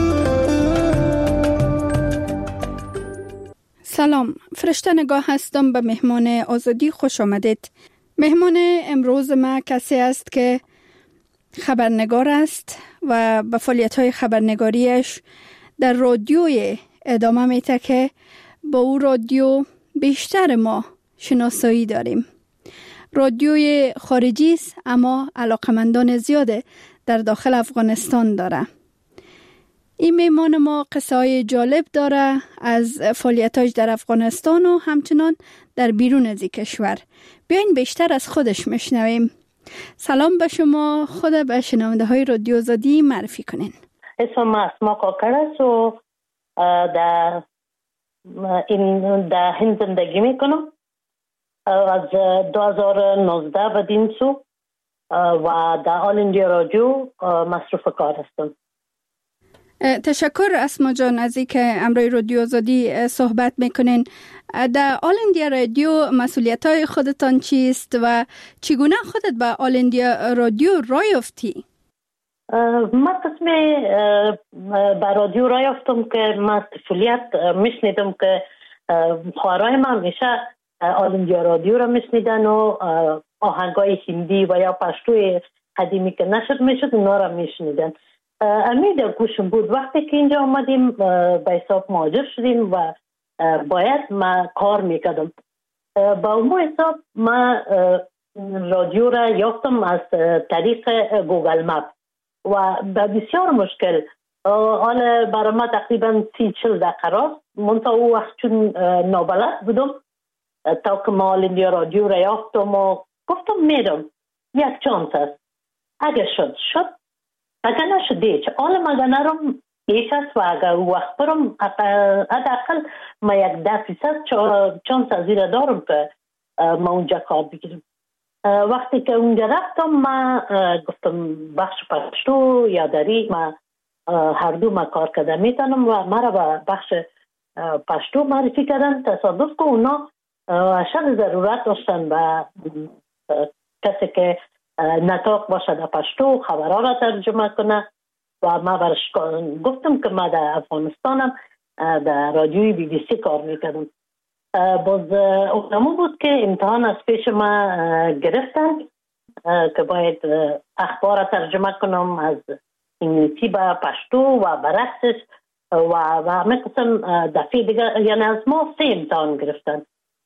سلام، فرشته نگاه هستم. به مهمان آزادی خوش آمدید. مهمان امروز ما کسی است که خبرنگار است و به فعالیت‌های خبرنگاریش در رادیوی ادامه میده که با او رادیو بیشتر ما شناسایی داریم. رادیوی خارجی است اما علاقمندان زیاده در داخل افغانستان داره. این مهمان ما قصه‌های جالب داره از فعالیتاش در افغانستان و همچنان در بیرون از این کشور. بیاین بیشتر از خودش میشنویم. سلام به شما، خود به شنونده های رادیو آزادی معرفی کنین. اسم اسما کاکر است و در هند زندگی میکنم. از 2019 بدین سو و در آل اندیا رادیو مصروف کار هستم. تشکر اسما جان از اینکه امروی رادیو آزادی صحبت میکنین. در آل اندیا رادیو مسئولیت‌های خودتان چیست و چگونه خودت به آل اندیا رادیو راه یافتی؟ من قسم به رادیو راه یافتم که من طفولیت میشنیدم که خواهرای من همیشه آل اندیا رادیو را میشنیدن و آهنگای هندی و یا پشتوی قدیمی که نشر میشد اونا را میشنیدن. امید گوشم بود. وقتی که اینجا آمدیم به حساب مهاجر شدیم و باید ما کار میکردم. با اون حساب ما رادیو را یافتم از طریق گوگل مپ و به بسیار مشکل. حالا برای ما تقریبا 30-40 دقیقه راست، منطقه او وقت چون نابلد بودم تا که ما آلندیا رادیو را یافتم و گفتم میرم، یک چانس است، اگر شد اگر نشد دیچ حالا مگه نرم یک است و اگر وقت برم حداقل ما 10% چانس از این دارم که ما اونجا کار بگیرم. وقتی که اونجا رفتم ما گفتم بخش پشتو یا دری ما هر دو ما کار کرده میتونم و مرا به بخش پشتو معرفی کردن. تصادف که اونا اشد ضرورت داشتن به کسی که نطاق باشه در پشتو خبرها را ترجمه کنه و ما برش گفتم که ما در افغانستانم در رادیوی BBC کار میکردم. باز اونمون بود که امتحان از پیش ما گرفتن که باید اخبار ترجمه کنم از انگلیسی به پشتو و برعکسش و همه قسم. دفعه دیگه یعنی از ما 3 امتحان گرفتن.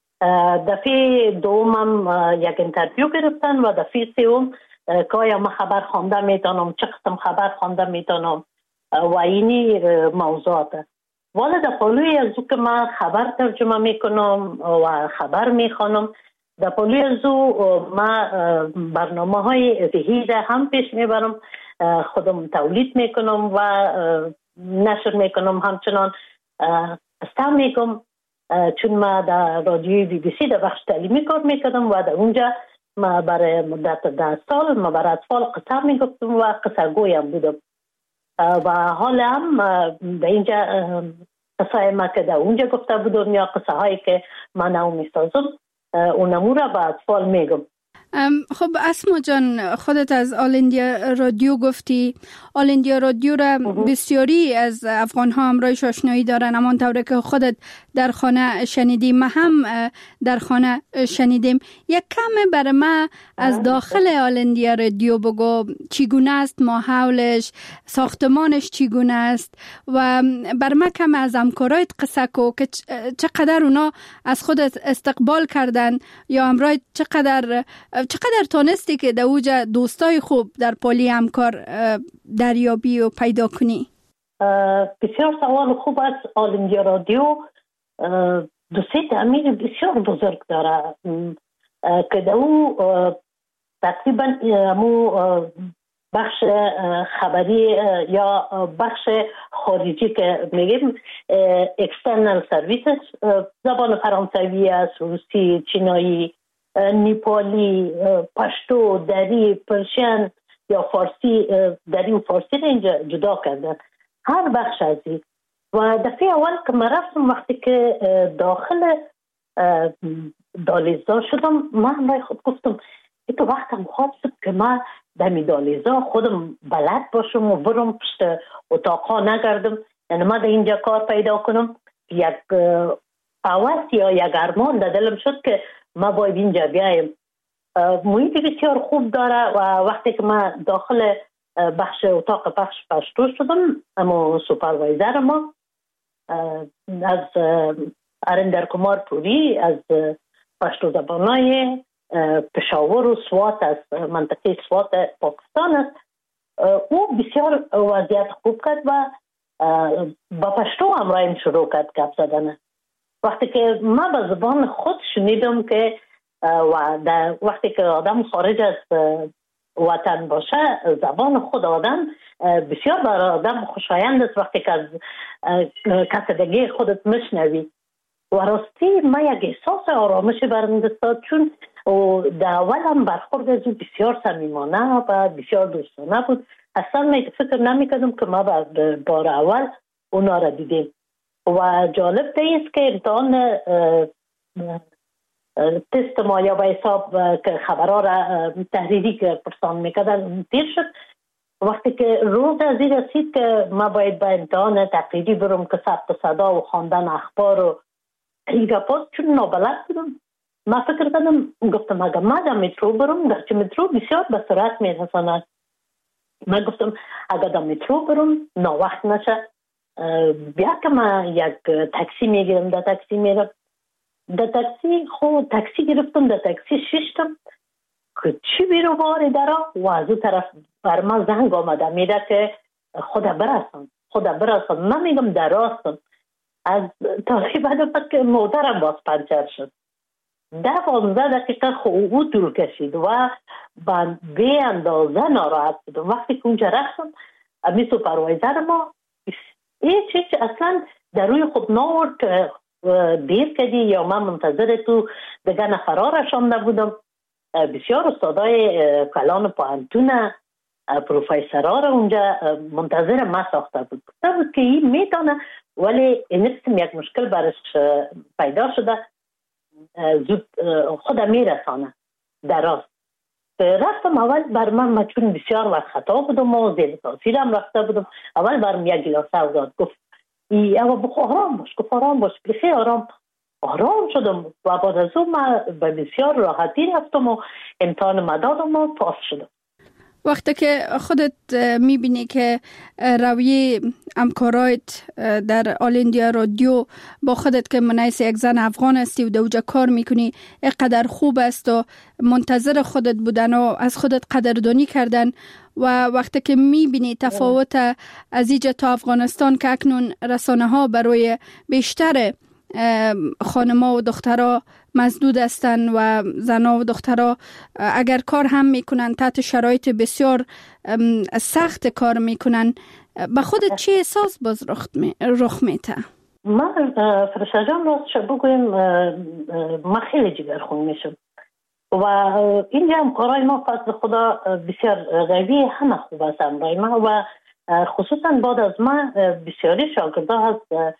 دفعه دومم یک انترویو گرفتن و دفعه سوم که آیا ما خبر خوانده میتونم، چه قسم خبر خوانده میتونم و اینی موضوعات. والا در پالوی از او که من خبر ترجمه میکنم و خبر میخوانم، در پالوی از او ما برنامه های ذهی را هم پیش میبرم، خودم تولید میکنم و نشر میکنم. همچنان استم میکنم چون ما در رادیوی BBC در بخش تعلیمی کار میکردم و در اونجا ما برای مدت 10 سال ما برای اطفال قصه میگفتم و قصه گویم بودم و حالا هم در اینجا قصه ما که در اونجا گفته بودم یا قصه هایی که من او میسازم اونمو را به اطفال میگم. خب اسما جان، خودت از آل اندیا رادیو گفتی. آل اندیا رادیو را بسیاری از افغان ها همراهش آشنایی دارن، اما طوری که خودت در خانه شنیدیم ما هم در خانه شنیدیم. یک کم برای ما از داخل آل اندیا رادیو بگو، چگونه است ماحولش، ساختمانش چگونه است و بر ما کم از همکارایت قصه کو که چقدر اونا از خودت استقبال کردن یا همراه چقدر تانستی که در اوجا دوستای خوب در پالی همکار دریابی و پیدا کنی؟ بسیار سوال خوب است. آل اندیا رادیو دوستی تعمیر بسیار بزرگ داره که در او تقریبا بخش خبری یا بخش خارجی که میگیم external services، زبان فرانسوی است، روسی، چینایی، نیپالی، پشتو، دری، پرشین یا فارسی. دری و فارسی را اینجا جدا کردن هر بخش از این. و دفعه اول که من رفتم وقتی که داخل دالیزا شدم من برای خود گفتم که وقتم خواب شد که من دمی دالیزا خودم بلد باشم و برم پشت اتاقا نگردم. یعنی من در اینجا کار پیدا کنم. یک اول یا یک ارمان در دلم شد که ما باید اینجا بیایم. محیط بسیار خوب داره و وقتی که من داخل اتاق بخش پشتو شدم، اما سوپروایزر ما از ارندر کمار پوری از پشتو زبانای پشاور و سوات از منطقه سوات پاکستان است، او بسیار وضعیت خوب کرد و با پشتو همراهیم شروع کرد گپ زدن. وقتی که من به زبان خود شنیدم که وقتی که آدم خارج از وطن باشه زبان خود آدم بسیار برای آدم خوشایند است. وقتی که از کس دیگه خودت میشنوی و راستی من یک احساس آرامش برام داد، چون در اول هم برخورد از او بسیار صمیمانه و بسیار دوستانه بود. اصلا فکر نمی‌کردم که ما بار اول اونا را دیدیم. و جالب است که امتحان تست ما یا به حساب که خبرها را تحریری که پرسان میکردن تیر شد. وقتی که روز از این رسید که ما باید به امتحان تقریری برم که ثبت صدا و خواندن اخبار و این گپات، چون نابلد بودم ما فکر کردم، گفتم اگر ما در مترو برم، گرچه مترو بسیار به سرعت میرساند، ما گفتم اگر در مترو برم ناوقت نشه، بیا که ما یک تاکسی میگیرم، در تاکسی میرم. در تاکسی گرفتم، در تاکسی ششتم که چی بیرو باره درا و از اون طرف بر من زنگ آمده میده که خدا برسان. من میگم در راستم از تقریبا که موترم باز پنچر شد. 10-15 دقیقه او طول کشید و به اندازه ناراحت بودم. وقتی که اونجا رفتم امی سوپروایزر ما هیچ اصلا در روی خود ناورد که دیر کردی یا من منتظر تو دیگه نفرها رشانده بودم. بسیار استادای کلان پوهنتون پروفیسرها را اونجا منتظر ما ساخته بود که این میتونه، ولی این یک مشکل برش پیدا شده، زود خودم میرسانه در راست. رفتم اول بر من چون بسیار وقت خطا بودم و زیر تاثیرم رفته بودم، اول برم یک گلاسه داد، گفت اما بخو آرام باش بخیر آرام شدم و بعد از اون من به بسیار راحتی رفتم و امتحان مدادم و پاس شدم. وقتی که خودت میبینی که رویه همکارایت در آل اندیا رادیو با خودت که منعیس یک زن افغان هستی و دوجا کار میکنی اینقدر خوب است و منتظر خودت بودن و از خودت قدردانی کردن، و وقتی که میبینی تفاوت از اینجا تا افغانستان که اکنون رسانه ها برای بیشتر خانما و دخترها مسدود هستن و زنها و دخترها اگر کار هم میکنن تحت شرایط بسیار سخت کار میکنن، به خودت چه احساس باز رخ میته؟ من فرشته جان راستش بگویم من خیلی جگرخون میشم و اینجا هم کارهای ما فضل خدا بسیار قوی، همه خوب است امرای ما و خصوصا بعد از ما بسیاری شاگرده هست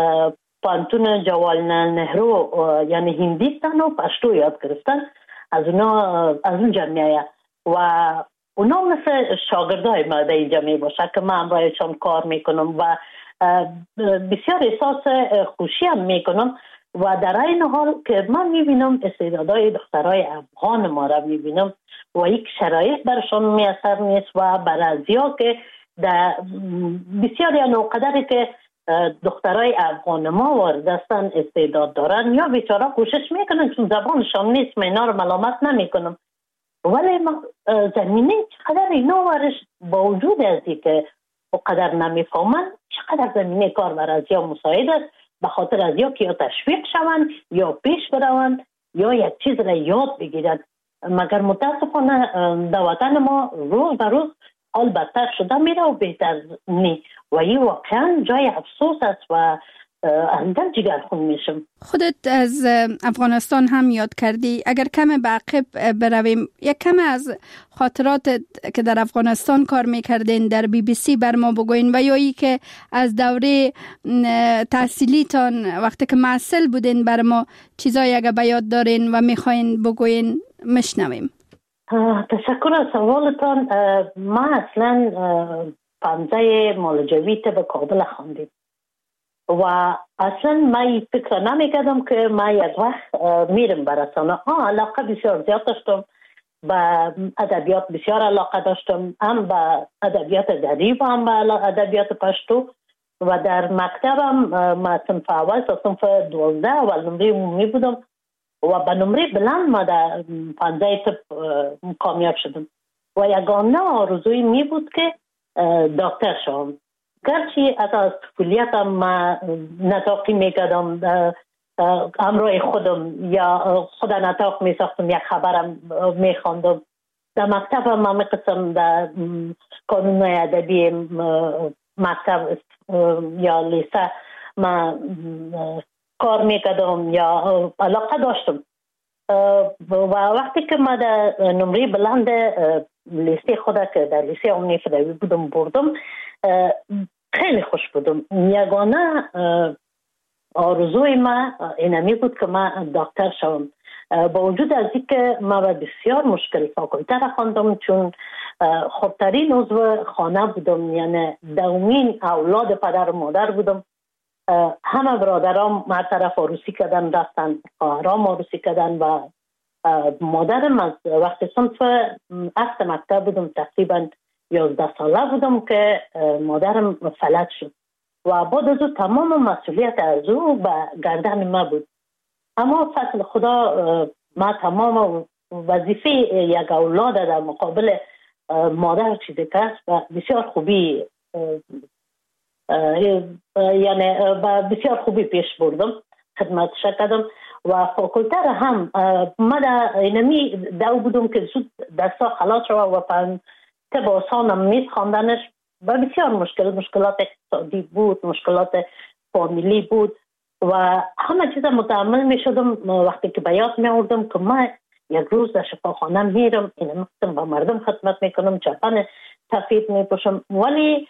پانتون جواهرلال نهرو یعنی هندیستان و پشتو یاد گرفتن، از اون جمعیه و اونا مثل شاگردای ما در اینجا می باشه که من برایشان کار میکنم و بسیار احساس خوشی هم میکنم و در این حال که من میبینم استعدادهای دخترای افغان ما را میبینم و یک شرایط برشان میسر نیست و برازیا که در بسیاری نوقدری که دخترای افغان ما واردستن استعداد دارن یا بیچاره کوشش میکنن چون زبانشان نیست، من اینا رو ملامت نمیکنم، ولی زمینه چقدر اینا ورش با وجود ازی که اقدر نمیفهمن چقدر زمینه کار برازیا مساعد است، به خاطر از یا که یا تشویق شوند یا پیش بروند یا یک چیز را یاد بگیرند. مگر متاسفانه در وطن ما روز به روز حال بدتر شده میره و بهتر نی و این واقعا جای افسوس است و اندر جگرخون میشم. خودت از افغانستان هم یاد کردی، اگر کم به عقب برویم یک کم از خاطرات که در افغانستان کار میکردین در BBC بر ما بگوین و یا ای که از دوره تحصیلیتان وقتی که محصل بودین بر ما چیزایی اگر به یاد دارین و میخواین بگوین مشنویم. تشکر از سوالتان. ما اصلا پانزه مالجوی به کابل خواندیم و اصلا من فکر نمیکردم که من یک وقت میرم به رسانه. علاقه بسیار زیاد داشتم، به ادبیات بسیار علاقه داشتم، هم به ادبیات دری و هم به ادبیات پشتو و در مکتبم ما صنف اول تا صنف 12 اول نمره عمومی بودم و به نمره بلند ما در 15 طب کامیاب شدم و یگانه آرزوی می بود که دکتر شوم. گرچه از طفولیتم ما نطاقی میکردم همراه خودم یا خود نطاق میساختم، یک خبرم میخواندم. در مکتب هم همه قسم در کانون ادبی مکتب یا لیسه ما کار میکردم یا علاقه داشتم و وقتی که ما در نمره بلند لیسه خود که در لیسه عمومی فدوی بودم بردم خیلی خوش بودم. یگانه آرزوی ما اینمی بود که من دکتر شوم، با وجود از اینکه ما بسیار مشکل فاکولته را خواندم چون خودترین عضو خانه بودم، یعنی دومین اولاد پدر و مادر بودم. همه برادرام هر طرف عروسی کردن رفتن، خواهرام عروسی کردن و مادرم از وقت صنف هفت مکتب بودم تقریبا 11 ساله بودم که مادرم فلج شد و بعد از او تمام مسئولیت از او به گردن ما بود اما فضل خدا ما تمام وظیفه یک اولاد در مقابل مادر چیزی که و بسیار خوبی یعنی بسیار خوبی پیش بردم، خدمتش کردم و فاکولته را هم ما در اینمی دو بودم که زود دستا خلاص شد و طب آسانم نیست خواندنش و بسیار مشکلات اقتصادی بود، مشکلات فامیلی بود و همه چیز متحمل می شدم. وقتی که به یاد می آوردم که من یک روز در شفاخانه میرم، این مقصد با مردم خدمت میکنم، چپن سفید میپوشم، ولی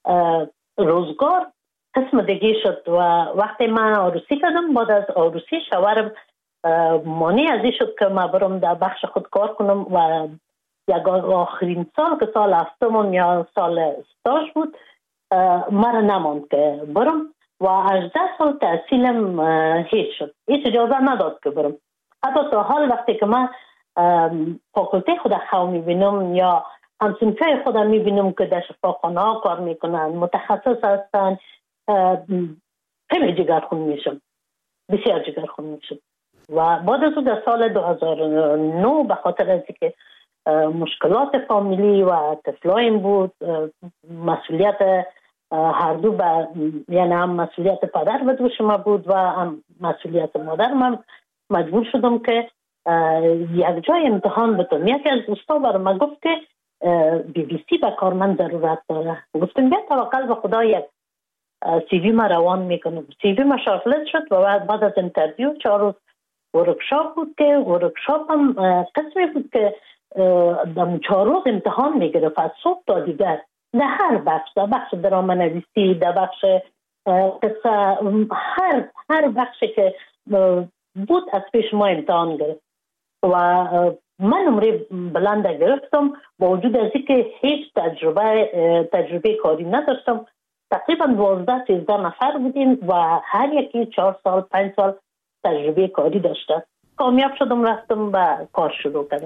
روزگار قسم دیگه شد و وقتی من عروسی کردم، بعد از عروسی شوهرم مانع ازی شد که من برم در بخش خود کار کنم و یک آخرین سال که سال هفتم یا سال استاژ بود مرا نماند که برم و 18 سال تحصیلم هیچ شد، هیچ اجازه نداد که برم. حتی تا حال وقتی که من فاکولته خود خواه میبینم یا همسنفه خود میبینم که در شفاخانه ها کار میکنن، متخصص هستن، خیلی جگرخون میشم، بسیار جگرخون میشم. و بعد از در سال 2009 به خاطر از که مشکلات فامیلی و طفلایم بود، مسئولیت هر دو یعنی هم مسئولیت پدر به دوش ما بود و هم مسئولیت مادر من مجبور شدم که یک جای امتحان بتونم. یکی از دوستا برای من گفت که BBC به کار من ضرورت داره. گفتم بیا توکل به خدا، یک سی وی ما روان میکنم. سی وی ما شارتلیست شد و بعد از انترویو 4 روز ورکشاپ بود که ورکشاپ هم قسمی بود که در 4 روز امتحان میگرفت از صبح تا دیگر، نه هر بخش، در بخش درام نویسی، در بخش قصه، هر بخشی که بود از پیش ما امتحان گرفت و من نمره بلند گرفتم با وجود از اینکه هیچ تجربه کاری نداشتم. تقریبا 12-13 نفر بودیم و هر یکی 4 سال 5 سال تجربه کاری داشته. کامیاب شدم، رفتم و کار شروع کردم.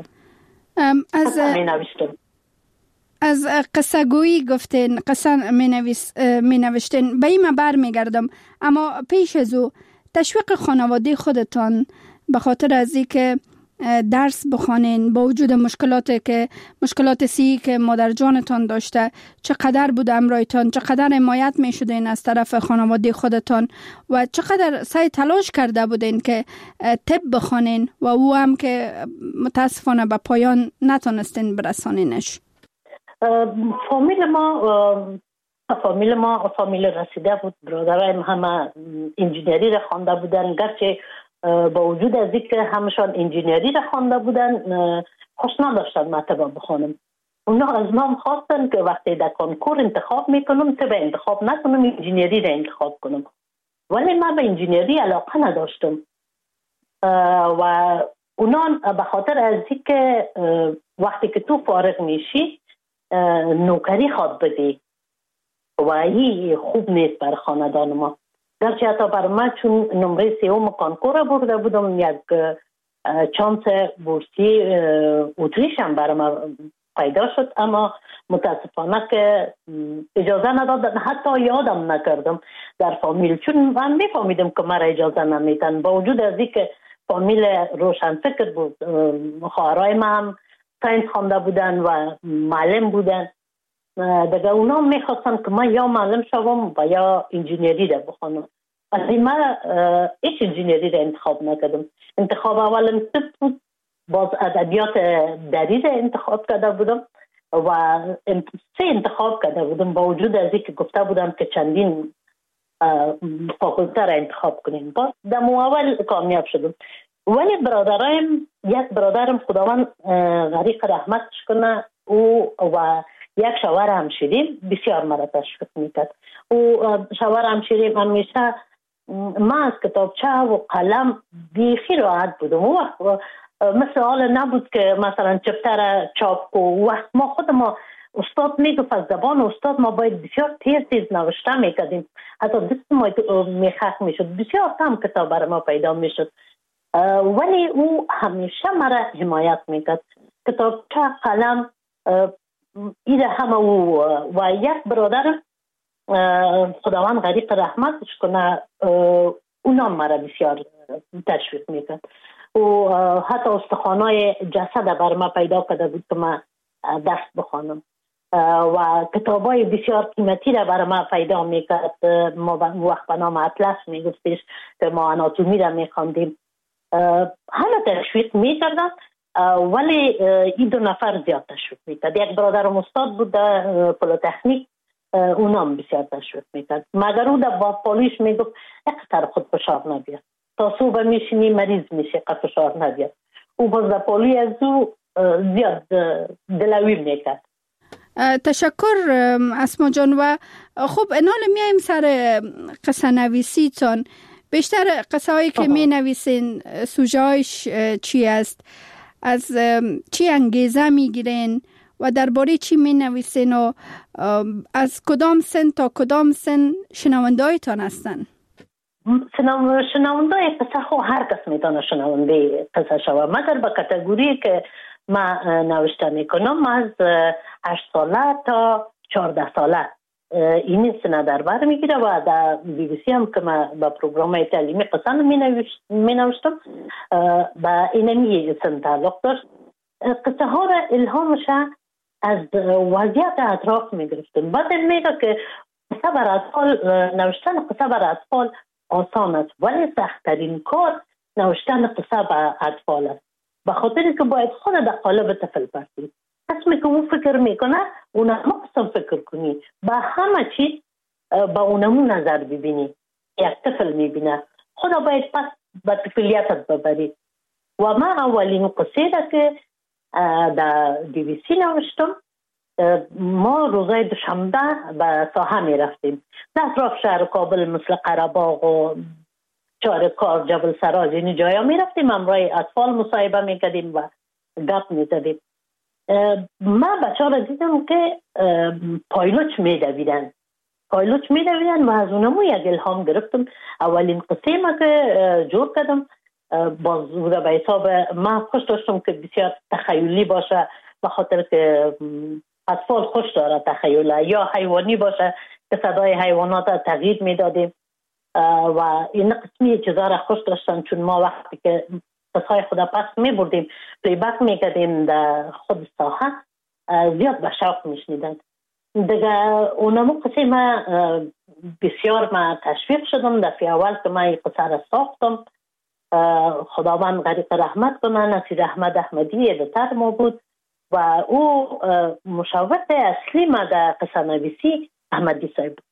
از قصه گویی گفتین، قصه می نوشتین، به این بر می گردم. اما پیش از او تشویق خانواده خودتان به خاطر از این که درس بخوانین با وجود مشکلات صحی که مادر جانتان داشته، چقدر بود امرایتان، چقدر حمایت می شدین از طرف خانواده خودتان و چقدر سعی تلاش کرده بودین که طب بخوانین و او هم که متاسفانه به پایان نتونستین برسانینش؟ فامیل ما فامیل رسیده بود. برادرایم همه انجینری را خوانده بودن، گرچه با وجود از اینکه همشان انجینری را خوانده بودن خوش نداشتن من طب بخونم. اونا از من خواستن که وقتی در کنکور انتخاب میکنم طب انتخاب نکنم، انجینری را انتخاب کنم، ولی من به انجینری علاقه نداشتم و اونا به خاطر از اینکه وقتی که تو فارغ میشی نوکری خواد بدی و این خوب نیست بر خاندان ما. گرچه حتی بر من چون نمره 3 کانکور برده بودم، یک چانس بورسی اتریش هم بر من پیدا شد، اما متاسفانه که اجازه ندادن، حتی یادم نکردم در فامیل، چون من میفهمیدم که مرا اجازه نمیدن با وجود از این که فامیل روشن فکر بود. خواهرای من هم ساینس خوانده بودن و معلم بودن، دیگه اونا میخواستن که من یا معلم شوم و یا انجینری را بخونم. ولی من هیچ انجینری را انتخاب نکردم. انتخاب اولم طب بود، باز ادبیات دری را انتخاب کرده بودم و 3 انتخاب کرده بودم با وجود از اینکه گفته بودم که چندین فاکولته را انتخاب کنیم. باز در اول کامیاب شدم. ولی برادرایم، یک برادرم خداوند غریق رحمتش کنه، او و یک شوهر همشیریم بسیار مرا تشویق میکرد. او شوهر همشیریم همیشه من از کتابچه و قلم بیخی راحت بودم. او وقت مثل حال نبود که مثلا چپتر چاپ کو. وقت ما خود ما استاد میگفت از زبان استاد ما باید بسیار تیز نوشته میکردیم، حتی دست ما میخک میشد، بسیار کم کتاب برای ما پیدا میشد. ولی او همیشه مرا حمایت میکرد. کتابچه قلم ایده همه او و یک برادر خداوند غریق رحمتش کنه اونا مرا بسیار تشویق میکرد و حتی استخوانای جسد بر ما پیدا کرده بود که ما دست بخوانم و کتابای بسیار قیمتی را بر ما پیدا میکرد. ما وقت به نام اطلس میگفتش که ما آناتومی را میخواندیم. همه تشویق میکردن ولی این 2 نفر زیاد تشویق میکرد. یک برادرم استاد بود در پلیتکنیک، اونام بسیار تشویق میکرد، مگر او در پالیش میگفت اقتر خود فشار نبید، تا صبح میشینی مریض میشه قد فشار نبید. او باز در پالی از او زیاد دلوی میکرد. تشکر اسما جان. و خب انال میایم سر قصه نویسی تان. بیشتر قصه هایی که می نویسین سوژه‌اش چی است؟ از چی انگیزه میگیرین و درباره چی می نویسین و از کدام سن تا کدام سن شنونده‌ای تان هستن؟ شنونده قصه خو هر کس میتونه شنونده قصه شوه، مگر به کاتگوری که ما نوشته میکنم از 8 ساله تا 14 ساله این سنه در بر میگیره و در بی بی سی هم که ما با پروگرام تعلیمی قصه می نوشتم با اینمی سن تعلق داشت. قصه ها را الهامش از وضعیت اطراف میگرفتم. بعد میگه که قصه بر اطفال نوشتن قصه بر اطفال آسان است ولی سخت‌ترین کار نوشتن قصه بر اطفال است، به خاطر که باید خود در قالب طفل باشی. اسمی که او فکر میکنه اونم قسم فکر کنی، با همه چیز با اونمو نظر ببینی. یک طفل میبینه خدا باید پس به طفلیتت ببری. و ما اولین قصه را که در بی بی سی نوشتم، ما روزای دوشنبه به ساحه می رفتیم در اطراف شهر کابل مثل قره‌باغ و چارکار، جبل سراج، این جایا می رفتیم، همراه اطفال مصاحبه می کردیم و گپ می زدیم. ما بچه ها را دیدم که پایلوچ می دویدن و از اونمو یک الهام گرفتم. اولین قصه ما که جور کردم باز به حساب ما خوش داشتم که بسیار تخیلی باشه، به خاطر که اطفال خوش داره تخیل، یا حیوانی باشه که صدای حیوانات تغییر میدادیم و این قسمی چیزا را خوش داشتن، چون ما وقتی که قصهای خدا پس میبردیم پلی بک میکردیم در خود ساحه زیاد به شوق میشنیدن دیگه. اونمو قصه ما بسیار ما تشویق شدم. دفعه اول که ما این قصه را ساختم خداوند غریق رحمت کنه، نصیر احمد احمدی ادیتور ما بود و او مشاور اصلی ما در قصه نویسی احمدی صاحب بود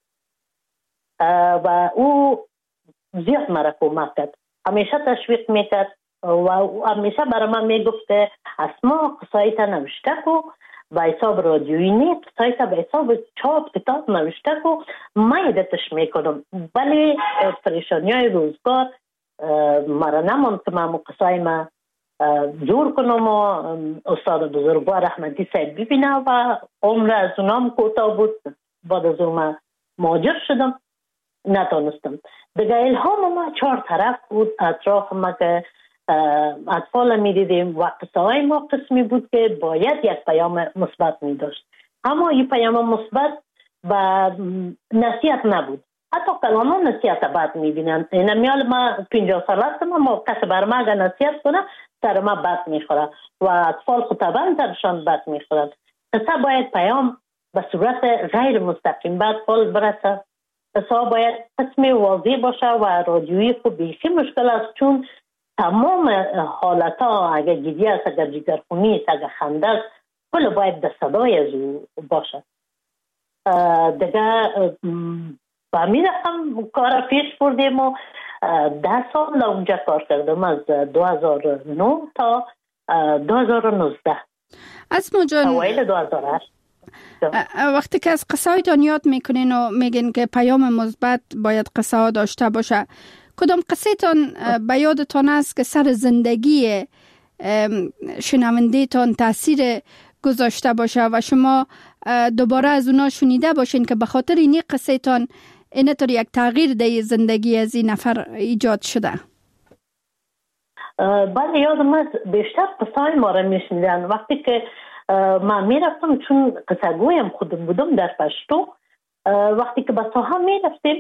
و او زیاد مرا کمک کرد، همیشه تشویق میکرد و همیشه برای من میگفت اسما قصایت نوشته کو به حساب رادیویی نیست، قصایت به حساب چاپ کتاب نوشته کو، من ادتش میکنم. ولی پریشانی های روزگار مرا نماند که من قصای ما جور کنم و استاد بزرگوار احمدی صاحب ببینه و عمر از اونام کوتاه بود. بعد از اون مهاجر شدم، نتونستم دیگه. الهام ما 4 طرف بود اطراف ما که اطفال می دیدیم و قصه های ما قسمی بود که باید یک پیام مثبت می داشت، اما این پیام مثبت و نصیحت نبود. حتی کلاما نصیحت بد می بینن. این میال ما 50 ساله هستم، ما کسی بر ما اگر نصیحت کنه سر ما بد می خوره و اطفال خود طبعا سرشان بد می خورن. قصه باید پیام به صورت غیر مستقیم به اطفال برسه. قصه باید قسمی واضح باشه و رادیویی خود بیشی مشکل است، چون تمام حالت ها اگر گریه است، اگر جگرخونی است، اگر خنده است، کل باید در صدای از او باشه. دیگه با می رفتم کار پیش بردیم و 10 سال اونجا کار کردم، از 2009 تا 2019. اسما جان، اوایل 2008 وقتی که از قصه هایتان یاد میکنین و میگین که پیام مثبت باید قصه ها داشته باشه، کدام قصه تان به یادتان است که سر زندگی شنونده تان تاثیر گذاشته باشه و شما دوباره از اونا شنیده باشین که به خاطر این قصه تان اینطور یک تغییر در زندگی از این نفر ایجاد شده؟ بله، یادم است بیشتر قصه ما را میشنیدن وقتی که ما میرفتم، چون قصه گویم خودم بودم در پشتو. وقتی که به ساحه میرفتیم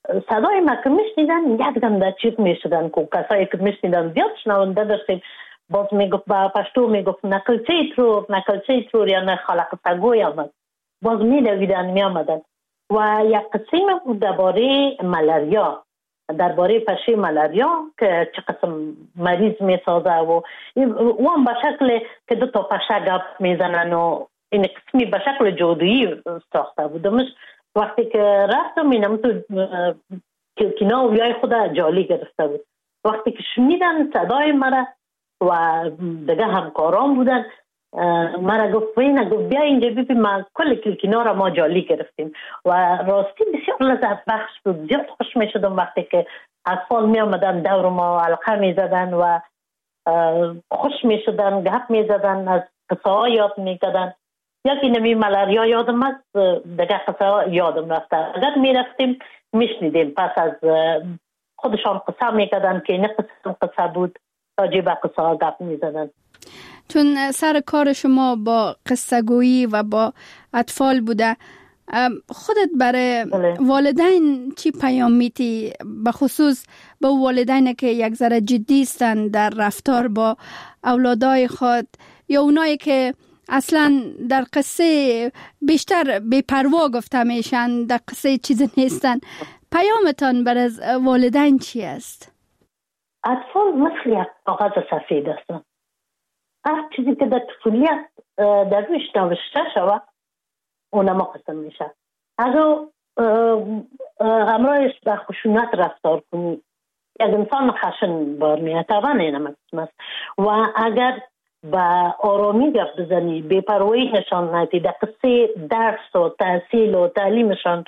صدای ما که میشنیدن یک دم در چیز میشدن که کسایی که میشنیدن زیاد شنونده داشتیم. باز میگفت با پشتو میگفت نکلچه ترور یا نه خلق سگوی آمد. باز میدویدن میامدن و یک قسم بود درباره ملاریا، درباره پشه ملاریا که چه قسم مریض میسازه و هم به شکل که دو تا پشه گپ میزنن و این قسمی به شکل جادویی ساخته بودمش. وقتی که رفتم اینم تو کلکینا و بیای خود جالی گرفته بود. وقتی که شنیدن صدای مرا و دیگه همکاران بودن مرا گفت بیا اینجا ببین ما کل کلکینا را ما جالی گرفتیم و راستی بسیار لذت بخش بود. زیاد خوش می شدم وقتی که اطفال می آمدن دور ما حلقه می زدن و خوش می شدن، گپ می زدن، از قصه ها یاد می کردن. یکی نمی ملاریا یادم است، دیگه قصه ها یادم رفته. اگر می رفتیم می شنیدیم، پس از خودشان قصه می کردن که این قصه بود، راجع به قصه ها گپ می زدن. چون سر کار شما با قصه گویی و با اطفال بوده، خودت برای والدین چی پیام میتی؟ بخصوص به والدین که یک ذره جدی هستند در رفتار با اولادای خود یا اونایی که اصلا در قصه بیشتر بی‌پروا گفته میشن، در قصه چیزی نیستن، پیامتان برای والدین چی است؟ اطفال مثل یک کاغذ سفید هستند. هر چیزی که در طفولیت در روش نوشته شود اونما قسم میشه. اگر همراهش به خشونت رفتار کنی یک انسان خشن بار میاد، طبعا اینم قسم است. و اگر با آرامی گفت بزنی، بی‌پروایی نشان ندی، در قصه درس و تحصیل و تعلیمشان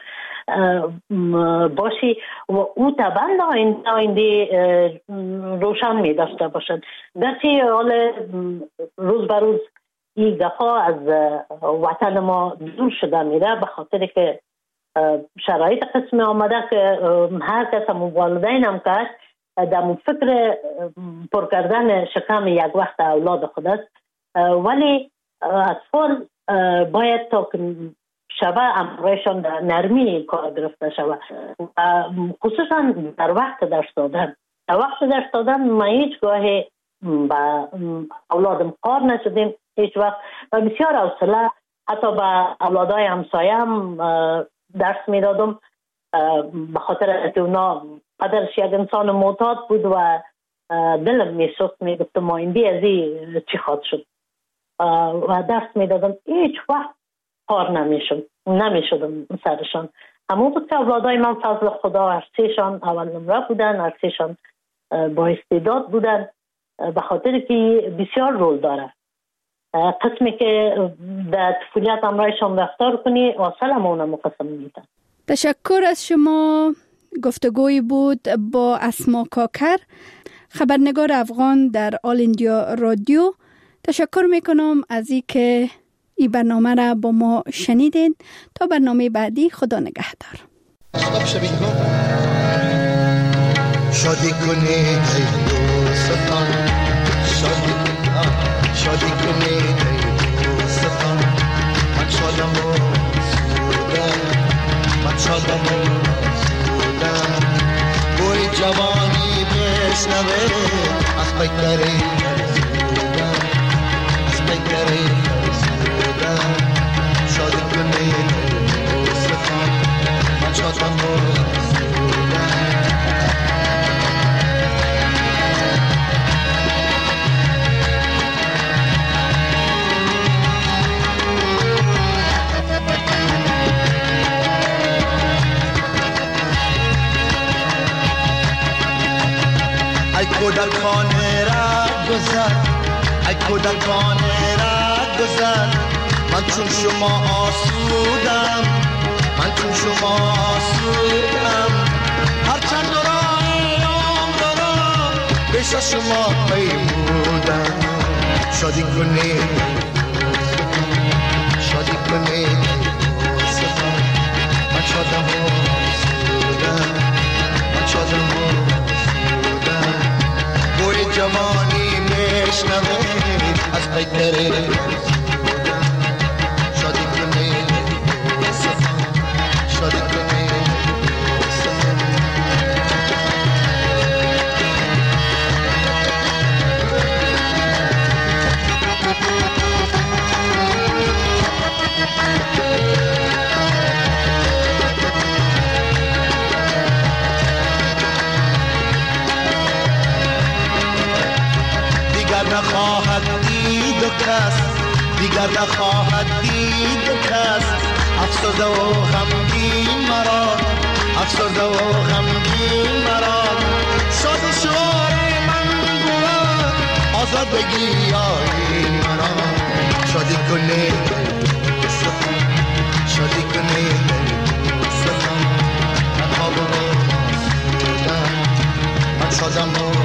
باشی و او طبعا آینده روشن می داشته باشد. گرچه حال روز به روز این دفعه از وطن ما دور شده میره به خاطر که شرایط قسم آمده که هر کس هم والدین هم کرد در فکر پر کردن شکم یک وقت اولاد خود است، ولی اطفال باید تا شبه امرایشان در نرمی کار گرفته شود، خصوصا در وقت درس دادن. در وقت درس دادن ما هیچ گاهی با اولادم کار نشدیم هیچ وقت و بسیار حوصله حتی با اولادای همسایه هم درس می دادم به خاطر که اونا پدرش یک انسان معتاد بود و دلم می سوخت، می گفتم آینده از این چی خواهد شد و درس می دادم. هیچ وقت کار نمیشدم سرشان. همون بود که اولادای من فضل خدا هرسیشان اول نمره بودن، هرسیشان با استعداد بودن به خاطر که بسیار رول داره. قسمی که در طفولیت امرایشان رفتار کنی اصلا همونه مقسم میدن. تشکر از شما. گفتگوی بود با اسما کاکر، خبرنگار افغان در آل اندیا رادیو. تشکر میکنم از این که این برنامه را با ما شنیدین. تا برنامه بعدی، خدا نگهدار. شادی کنید دوستان، شادی کنید دوستان، من شادم و سودم، من شادم و سودم. بوی جوانی بشنوه از پیکری سودم، از پیکری سودم. شادی کنید دوستان، من شادم و کودکانه را گذر، ای کودکانه را گذر. من چون شما آسودم، من چون شما آسودم. هرچند رایم دارم پیش شما پیمودم. شادی کنید شادی کنید دوستان، من شادم و آسودم، من شادم و جوانی میشنوید از پیکره شادی کنید شادی کنید نخواهد دید و کس، دیگر نخواهد دید و کس. افسرده و غمگین مرا، افسرده و غمگین مرا. شاد شعار من بود آزاد بگی آی مرا. شادی کنه سخن، شادی کنه سخن. من خواب و من شادم و